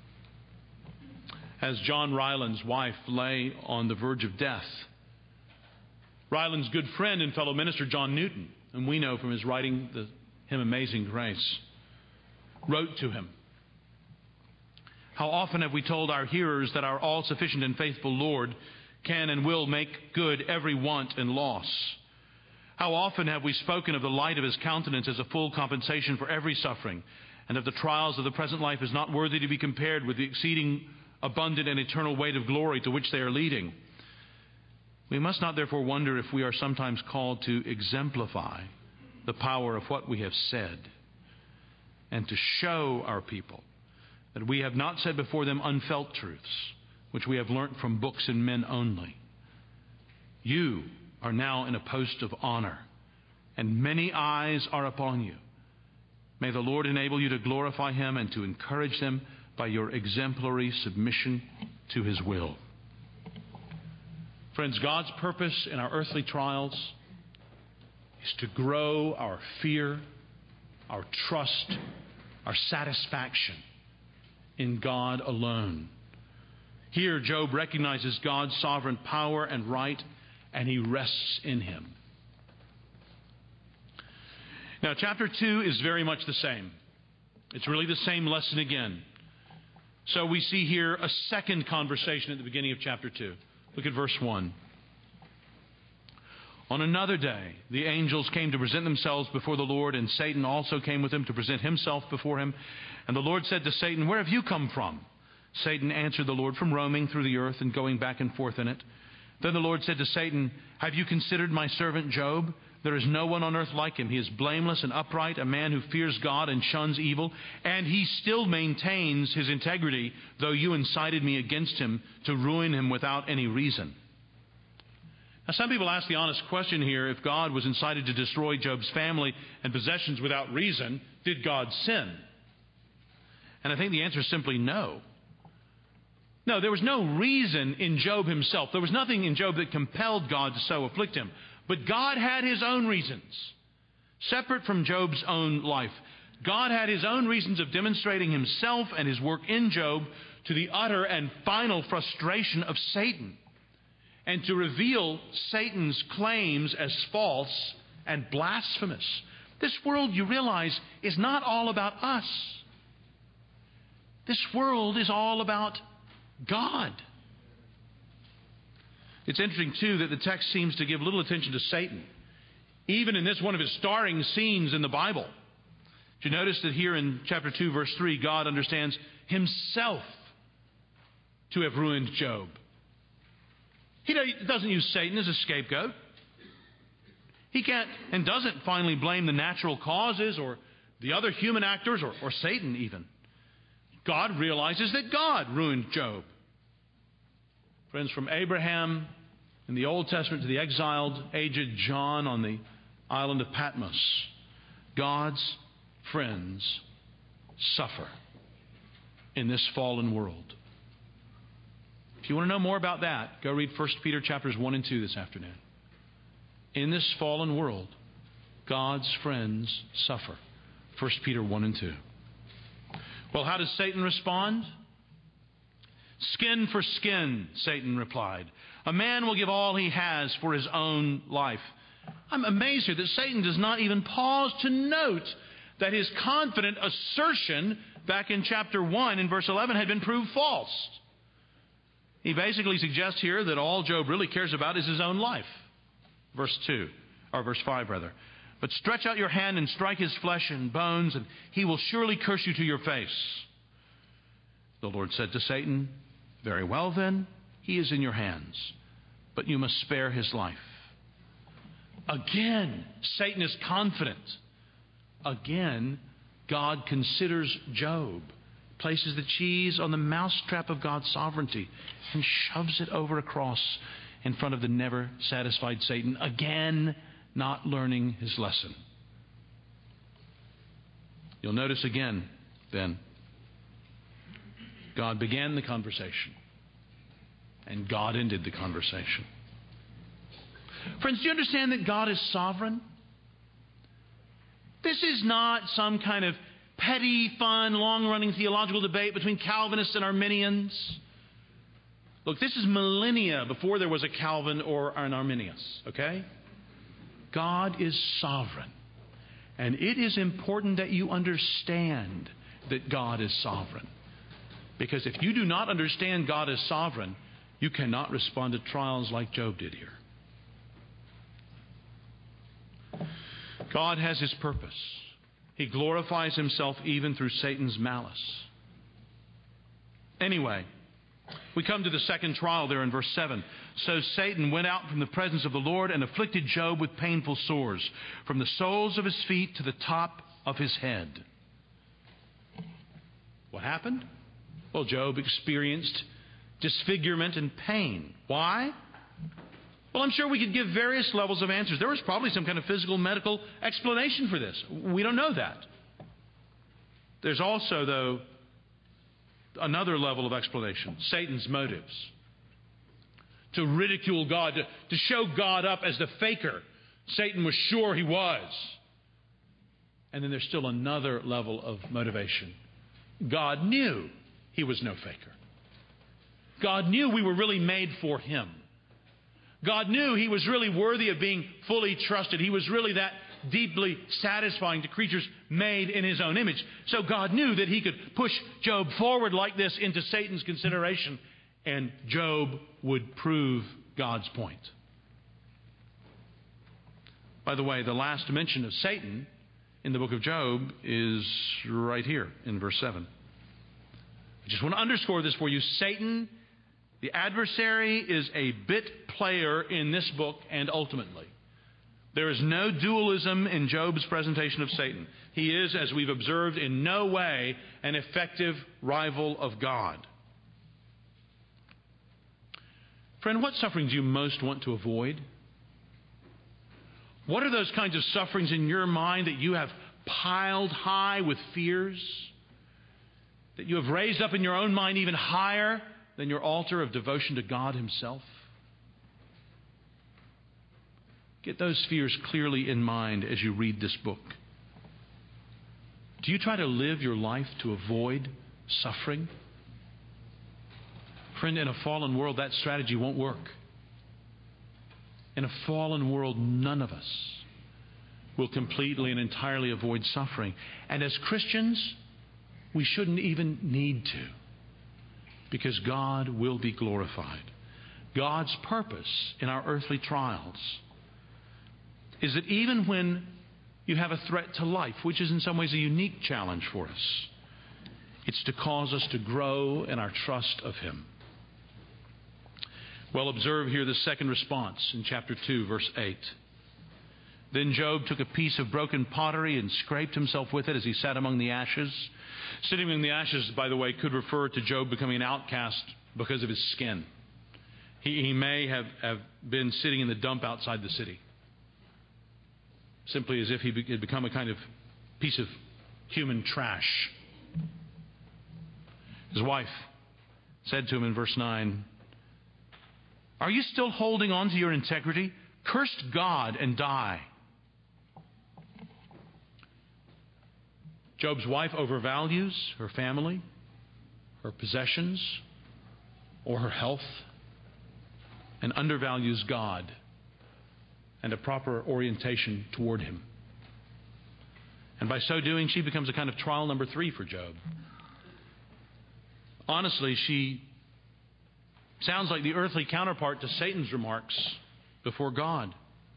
As John Ryland's wife lay on the verge of death, Ryland's good friend and fellow minister, John Newton, and we know from his writing the hymn Amazing Grace, wrote to him, "How often have we told our hearers that our all-sufficient and faithful Lord can and will make good every want and loss? How often have we spoken of the light of His countenance as a full compensation for every suffering, and of the trials of the present life as not worthy to be compared with the exceeding abundant and eternal weight of glory to which they are leading? We must not therefore wonder if we are sometimes called to exemplify the power of what we have said, and to show our people that we have not said before them unfelt truths, which we have learnt from books and men only. You are now in a post of honor, and many eyes are upon you. May the Lord enable you to glorify Him and to encourage them by your exemplary submission to His will." Friends, God's purpose in our earthly trials is to grow our fear, our trust, our satisfaction in God alone. Here, Job recognizes God's sovereign power and right, and he rests in Him. Now, chapter 2 is very much the same. It's really the same lesson again. So we see here a second conversation at the beginning of chapter 2. Look at verse 1. "On another day, the angels came to present themselves before the Lord, and Satan also came with them to present himself before Him. And the Lord said to Satan, 'Where have you come from?' Satan answered the Lord, 'From roaming through the earth and going back and forth in it.' Then the Lord said to Satan, 'Have you considered my servant Job? There is no one on earth like him. He is blameless and upright, a man who fears God and shuns evil. And he still maintains his integrity, though you incited me against him to ruin him without any reason.'" Now, some people ask the honest question here: if God was incited to destroy Job's family and possessions without reason, did God sin? And I think the answer is simply no. No, there was no reason in Job himself. There was nothing in Job that compelled God to so afflict him. But God had His own reasons, separate from Job's own life. God had His own reasons of demonstrating Himself and His work in Job to the utter and final frustration of Satan, and to reveal Satan's claims as false and blasphemous. This world, you realize, is not all about us. This world is all about God. It's interesting, too, that the text seems to give little attention to Satan, even in this one of his starring scenes in the Bible. Did you notice that here in chapter 2, verse 3, God understands Himself to have ruined Job? He doesn't use Satan as a scapegoat. He can't and doesn't finally blame the natural causes or the other human actors or Satan even. God realizes that God ruined Job. Friends, from Abraham in the Old Testament to the exiled, aged John on the island of Patmos, God's friends suffer in this fallen world. If you want to know more about that, go read 1 Peter chapters 1 and 2 this afternoon. In this fallen world, God's friends suffer. 1 Peter 1 and 2. Well, how does Satan respond? "Skin for skin," Satan replied. "A man will give all he has for his own life." I'm amazed here that Satan does not even pause to note that his confident assertion back in chapter 1 in verse 11 had been proved false. He basically suggests here that all Job really cares about is his own life. Verse 5 rather. "But stretch out your hand and strike his flesh and bones, and he will surely curse you to your face." The Lord said to Satan, "Very well then, he is in your hands, but you must spare his life." Again, Satan is confident. Again, God considers Job, places the cheese on the mousetrap of God's sovereignty, and shoves it over a cross in front of the never-satisfied Satan, again not learning his lesson. You'll notice again, then, God began the conversation, and God ended the conversation. Friends, do you understand that God is sovereign? This is not some kind of petty, fun, long-running theological debate between Calvinists and Arminians. Look, this is millennia before there was a Calvin or an Arminius, okay? God is sovereign. And it is important that you understand that God is sovereign. Because if you do not understand God is sovereign, you cannot respond to trials like Job did here. God has His purpose. He glorifies Himself even through Satan's malice. Anyway, we come to the second trial there in verse 7. So Satan went out from the presence of the Lord and afflicted Job with painful sores, from the soles of his feet to the top of his head. What happened? Well, Job experienced disfigurement and pain. Why? Well, I'm sure we could give various levels of answers. There was probably some kind of physical, medical explanation for this. We don't know that. There's also, though, another level of explanation. Satan's motives. To ridicule God, to show God up as the faker. Satan was sure he was. And then there's still another level of motivation. God knew he was no faker. God knew we were really made for Him. God knew He was really worthy of being fully trusted. He was really that deeply satisfying to creatures made in His own image. So God knew that He could push Job forward like this into Satan's consideration, and Job would prove God's point. By the way, the last mention of Satan in the book of Job is right here in verse 7. I just want to underscore this for you. Satan, the adversary, is a bit player in this book and ultimately. There is no dualism in Job's presentation of Satan. He is, as we've observed, in no way an effective rival of God. Friend, what sufferings do you most want to avoid? What are those kinds of sufferings in your mind that you have piled high with fears? That you have raised up in your own mind even higher than your altar of devotion to God Himself? Get those fears clearly in mind as you read this book. Do you try to live your life to avoid suffering? Friend, in a fallen world, that strategy won't work. In a fallen world, none of us will completely and entirely avoid suffering. And as Christians, we shouldn't even need to, because God will be glorified. God's purpose in our earthly trials is that even when you have a threat to life, which is in some ways a unique challenge for us, it's to cause us to grow in our trust of Him. Well, observe here the second response in chapter 2, verse 8. Then Job took a piece of broken pottery and scraped himself with it as he sat among the ashes. Sitting among the ashes, by the way, could refer to Job becoming an outcast because of his skin. He may have been sitting in the dump outside the city, simply as if he had become a kind of piece of human trash. His wife said to him in verse 9, "Are you still holding on to your integrity? Curse God and die." Job's wife overvalues her family, her possessions, or her health, and undervalues God and a proper orientation toward Him. And by so doing, she becomes a kind of trial number 3 for Job. Honestly, she sounds like the earthly counterpart to Satan's remarks before God.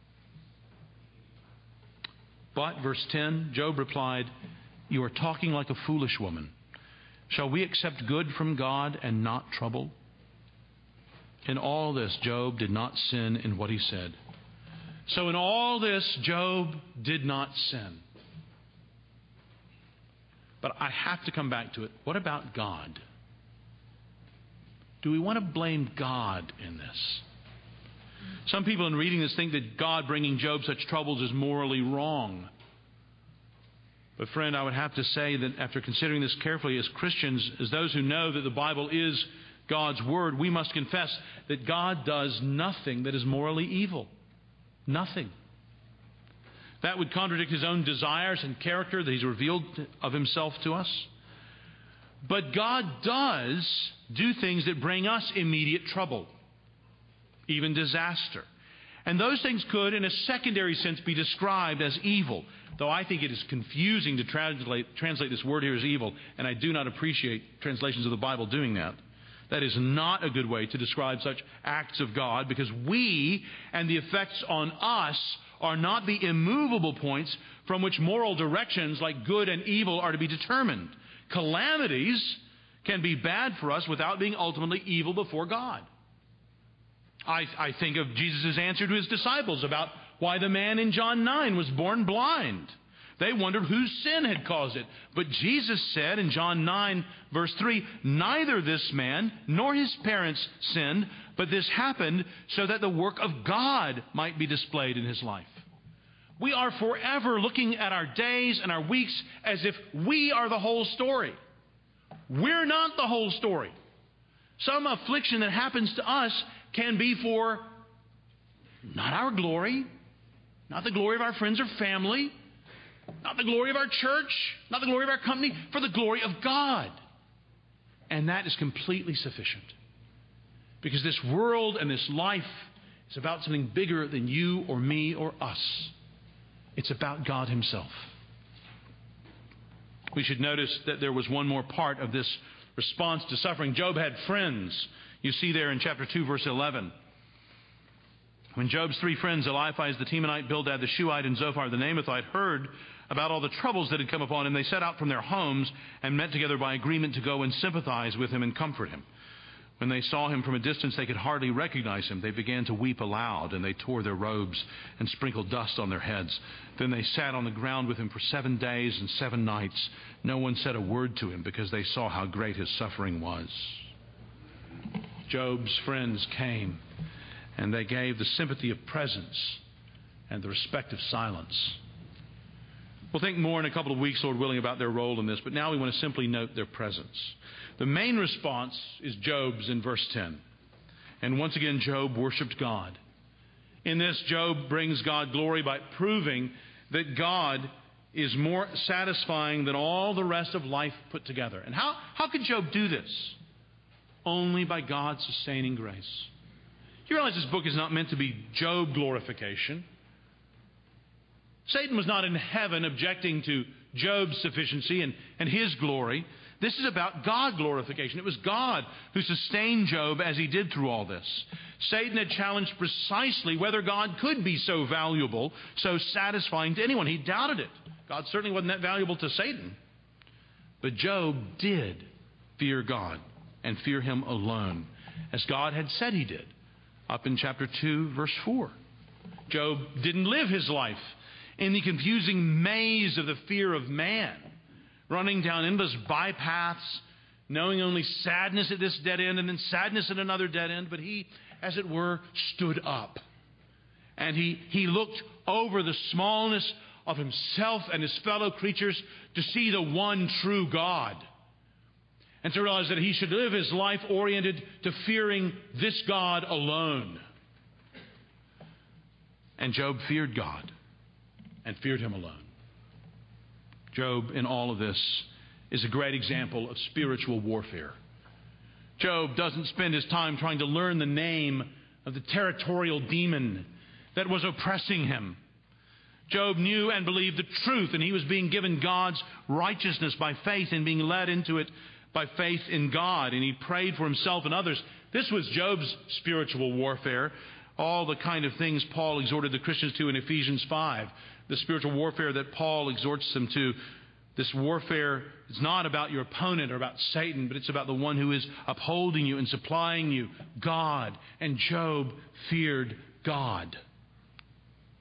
But, verse 10, Job replied, "You are talking like a foolish woman. Shall we accept good from God and not trouble?" In all this, Job did not sin in what he said. So in all this, Job did not sin. But I have to come back to it. What about God? Do we want to blame God in this? Some people in reading this think that God bringing Job such troubles is morally wrong. But friend, I would have to say that after considering this carefully, as Christians, as those who know that the Bible is God's Word, we must confess that God does nothing that is morally evil. Nothing. That would contradict His own desires and character that He's revealed of Himself to us. But God does do things that bring us immediate trouble, even disaster. And those things could, in a secondary sense, be described as evil, though I think it is confusing to translate this word here as evil, and I do not appreciate translations of the Bible doing that. That is not a good way to describe such acts of God, because we and the effects on us are not the immovable points from which moral directions like good and evil are to be determined. Calamities can be bad for us without being ultimately evil before God. I think of Jesus' answer to His disciples about why the man in John 9 was born blind. They wondered whose sin had caused it. But Jesus said in John 9, verse 3, neither this man nor his parents sinned, but this happened so that the work of God might be displayed in his life. We are forever looking at our days and our weeks as if we are the whole story. We're not the whole story. Some affliction that happens to us can be for not our glory, not the glory of our friends or family, not the glory of our church, not the glory of our company, for the glory of God. And that is completely sufficient. Because this world and this life is about something bigger than you or me or us. It's about God Himself. We should notice that there was one more part of this response to suffering. Job had friends. You see there in chapter 2, verse 11. When Job's three friends, Eliphaz the Temanite, Bildad the Shuhite, and Zophar the Naamathite, heard about all the troubles that had come upon him, they set out from their homes and met together by agreement to go and sympathize with him and comfort him. When they saw him from a distance, they could hardly recognize him. They began to weep aloud, and they tore their robes and sprinkled dust on their heads. Then they sat on the ground with him for 7 days and 7 nights. No one said a word to him because they saw how great his suffering was. Job's friends came, and they gave the sympathy of presence and the respect of silence. We'll think more in a couple of weeks, Lord willing, about their role in this, but now we want to simply note their presence. The main response is Job's in verse 10. And once again, Job worshipped God. In this, Job brings God glory by proving that God is more satisfying than all the rest of life put together. And how could Job do this? Only by God's sustaining grace. You realize this book is not meant to be Job glorification. Satan was not in heaven objecting to Job's sufficiency and his glory. This is about God glorification. It was God who sustained Job as he did through all this. Satan had challenged precisely whether God could be so valuable, so satisfying to anyone. He doubted it. God certainly wasn't that valuable to Satan. But Job did fear God and fear Him alone, as God had said he did, up in chapter 2, verse 4. Job didn't live his life in the confusing maze of the fear of man, running down endless bypaths, knowing only sadness at this dead end and then sadness at another dead end. But he, as it were, stood up. And he looked over the smallness of himself and his fellow creatures to see the one true God. And to realize that he should live his life oriented to fearing this God alone. And Job feared God and feared Him alone. Job, in all of this, is a great example of spiritual warfare. Job doesn't spend his time trying to learn the name of the territorial demon that was oppressing him. Job knew and believed the truth, and he was being given God's righteousness by faith and being led into it by faith in God. And he prayed for himself and others. This was Job's spiritual warfare. All the kind of things Paul exhorted the Christians to in Ephesians 5. The spiritual warfare that Paul exhorts them to. This warfare is not about your opponent or about Satan, but it's about the one who is upholding you and supplying you, God. And Job feared God.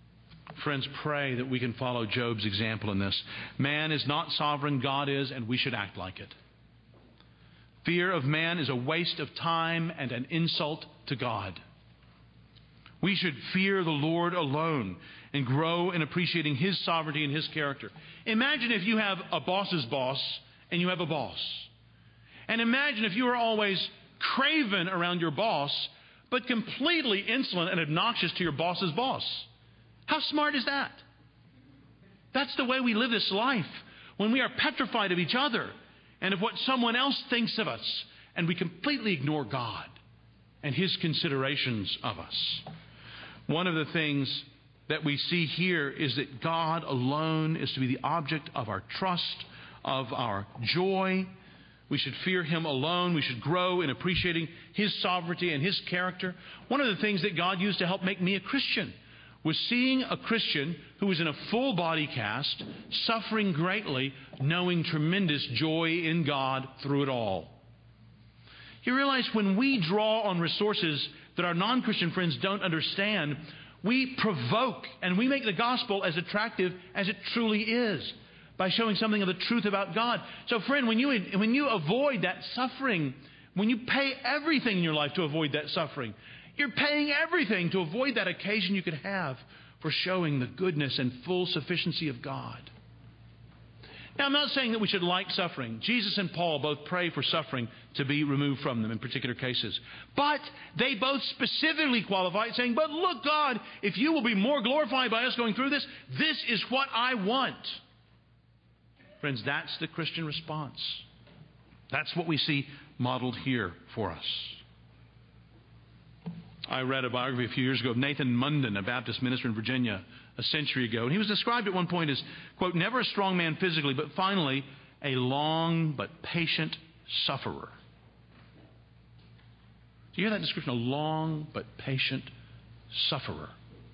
Friends, pray that we can follow Job's example in this. Man is not sovereign, God is, and we should act like it. Fear of man is a waste of time and an insult to God. We should fear the Lord alone and grow in appreciating His sovereignty and His character. Imagine if you have a boss's boss and you have a boss. And imagine if you are always craven around your boss, but completely insolent and obnoxious to your boss's boss. How smart is that? That's the way we live this life, when we are petrified of each other and of what someone else thinks of us, and we completely ignore God and His considerations of us. One of the things that we see here is that God alone is to be the object of our trust, of our joy. We should fear Him alone. We should grow in appreciating His sovereignty and His character. One of the things that God used to help make me a Christian was seeing a Christian who was in a full body cast, suffering greatly, knowing tremendous joy in God through it all. You realize when we draw on resources that our non-Christian friends don't understand, we provoke and we make the gospel as attractive as it truly is by showing something of the truth about God. So friend, when you avoid that suffering, when you pay everything in your life to avoid that suffering, you're paying everything to avoid that occasion you could have for showing the goodness and full sufficiency of God. Now, I'm not saying that we should like suffering. Jesus and Paul both pray for suffering to be removed from them in particular cases. But they both specifically qualify it, saying, but look, God, if you will be more glorified by us going through this, this is what I want. Friends, that's the Christian response. That's what we see modeled here for us. I read a biography a few years ago of Nathan Munden, a Baptist minister in Virginia, a century ago. And he was described at one point as, quote, never a strong man physically, but finally a long but patient sufferer. Do you hear that description? A long but patient sufferer.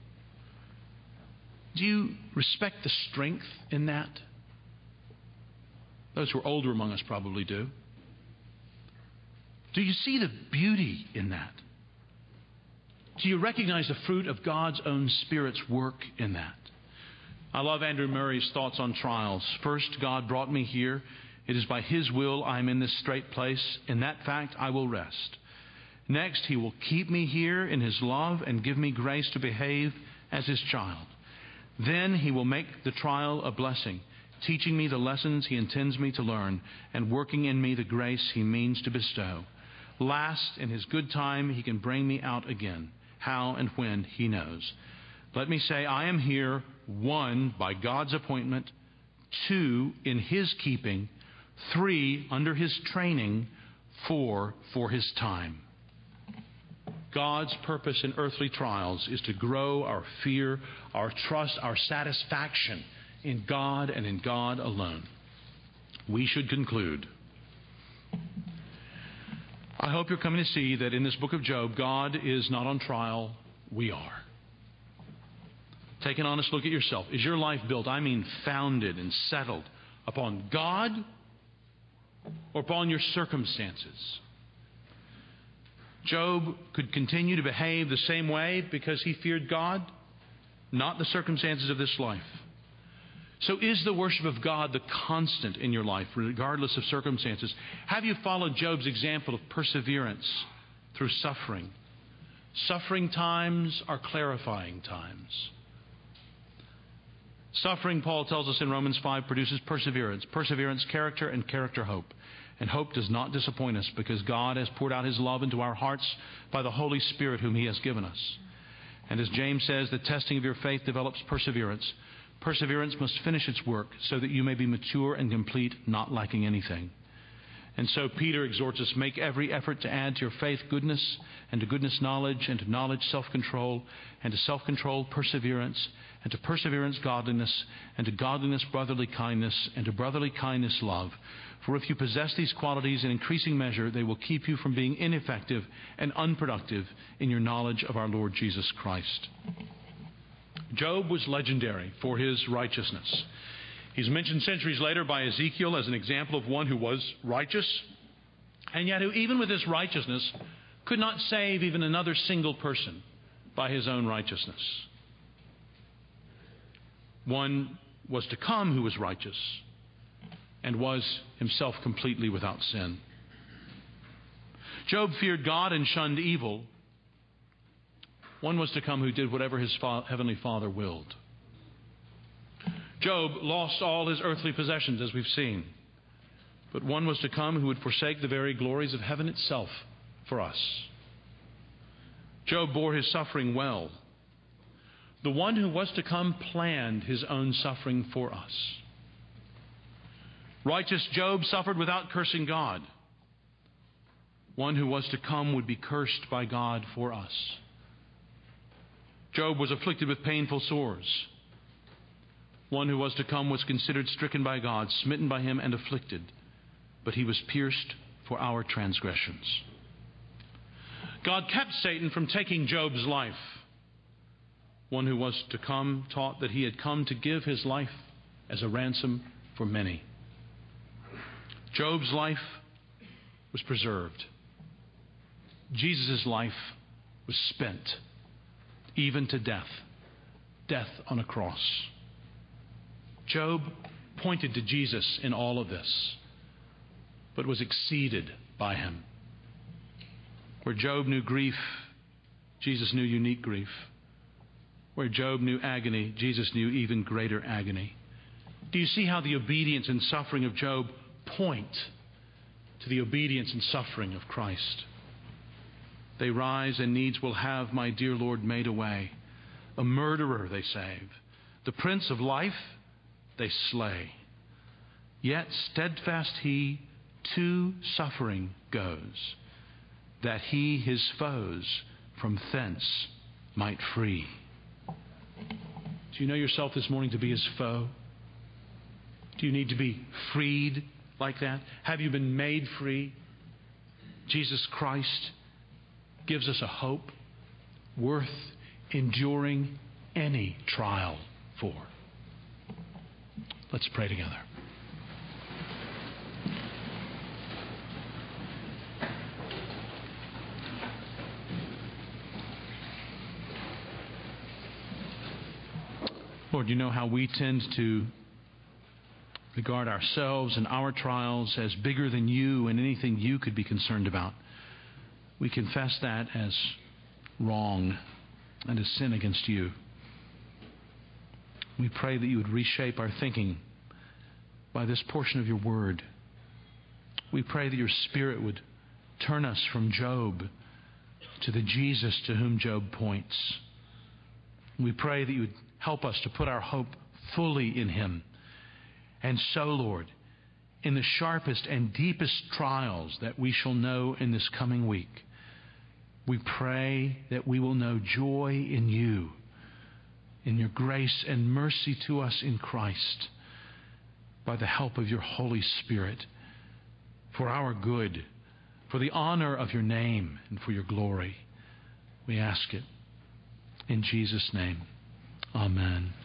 Do you respect the strength in that? Those who are older among us probably do. Do you see the beauty in that? Do you recognize the fruit of God's own Spirit's work in that? I love Andrew Murray's thoughts on trials. First, God brought me here. It is by His will I am in this strait place. In that fact, I will rest. Next, He will keep me here in His love and give me grace to behave as His child. Then He will make the trial a blessing, teaching me the lessons He intends me to learn and working in me the grace He means to bestow. Last, in His good time, He can bring me out again. How and when He knows. Let me say, I am here, 1, by God's appointment, 2, in His keeping, 3, under His training, 4, for His time. God's purpose in earthly trials is to grow our fear, our trust, our satisfaction in God and in God alone. We should conclude. I hope you're coming to see that in this book of Job, God is not on trial, we are. Take an honest look at yourself. Is your life built, founded and settled upon God or upon your circumstances? Job could continue to behave the same way because he feared God, not the circumstances of this life. So is the worship of God the constant in your life, regardless of circumstances? Have you followed Job's example of perseverance through suffering? Suffering times are clarifying times. Suffering, Paul tells us in Romans 5, produces perseverance. Perseverance, character, and character, hope. And hope does not disappoint us because God has poured out His love into our hearts by the Holy Spirit whom He has given us. And as James says, the testing of your faith develops perseverance. Perseverance must finish its work so that you may be mature and complete, not lacking anything. And so Peter exhorts us, make every effort to add to your faith goodness, and to goodness knowledge, and to knowledge self-control, and to self-control perseverance, and to perseverance godliness, and to godliness brotherly kindness, and to brotherly kindness love. For if you possess these qualities in increasing measure, they will keep you from being ineffective and unproductive in your knowledge of our Lord Jesus Christ. Job was legendary for his righteousness. He's mentioned centuries later by Ezekiel as an example of one who was righteous, and yet who, even with his righteousness, could not save even another single person by his own righteousness. One was to come who was righteous and was himself completely without sin. Job feared God and shunned evil. One was to come who did whatever his heavenly Father willed. Job lost all his earthly possessions, as we've seen. But one was to come who would forsake the very glories of heaven itself for us. Job bore his suffering well. The one who was to come planned his own suffering for us. Righteous Job suffered without cursing God. One who was to come would be cursed by God for us. Job was afflicted with painful sores. One who was to come was considered stricken by God, smitten by him, and afflicted. But he was pierced for our transgressions. God kept Satan from taking Job's life. One who was to come taught that he had come to give his life as a ransom for many. Job's life was preserved. Jesus' life was spent, even to death. Death on a cross. Job pointed to Jesus in all of this, but was exceeded by him. Where Job knew grief, Jesus knew unique grief. Where Job knew agony, Jesus knew even greater agony. Do you see how the obedience and suffering of Job point to the obedience and suffering of Christ? They rise and needs will have my dear Lord made away. A murderer they save. The Prince of life they slay. Yet steadfast he to suffering goes, that he his foes from thence might free. Do you know yourself this morning to be his foe? Do you need to be freed like that? Have you been made free? Jesus Christ gives us a hope worth enduring any trial for. Let's pray together. Lord, you know how we tend to regard ourselves and our trials as bigger than you and anything you could be concerned about. We confess that as wrong and as sin against you. We pray that you would reshape our thinking by this portion of your word. We pray that your Spirit would turn us from Job to the Jesus to whom Job points. We pray that you would help us to put our hope fully in him. And so, Lord, in the sharpest and deepest trials that we shall know in this coming week, we pray that we will know joy in you, in your grace and mercy to us in Christ, by the help of your Holy Spirit, for our good, for the honor of your name, and for your glory. We ask it in Jesus' name. Amen.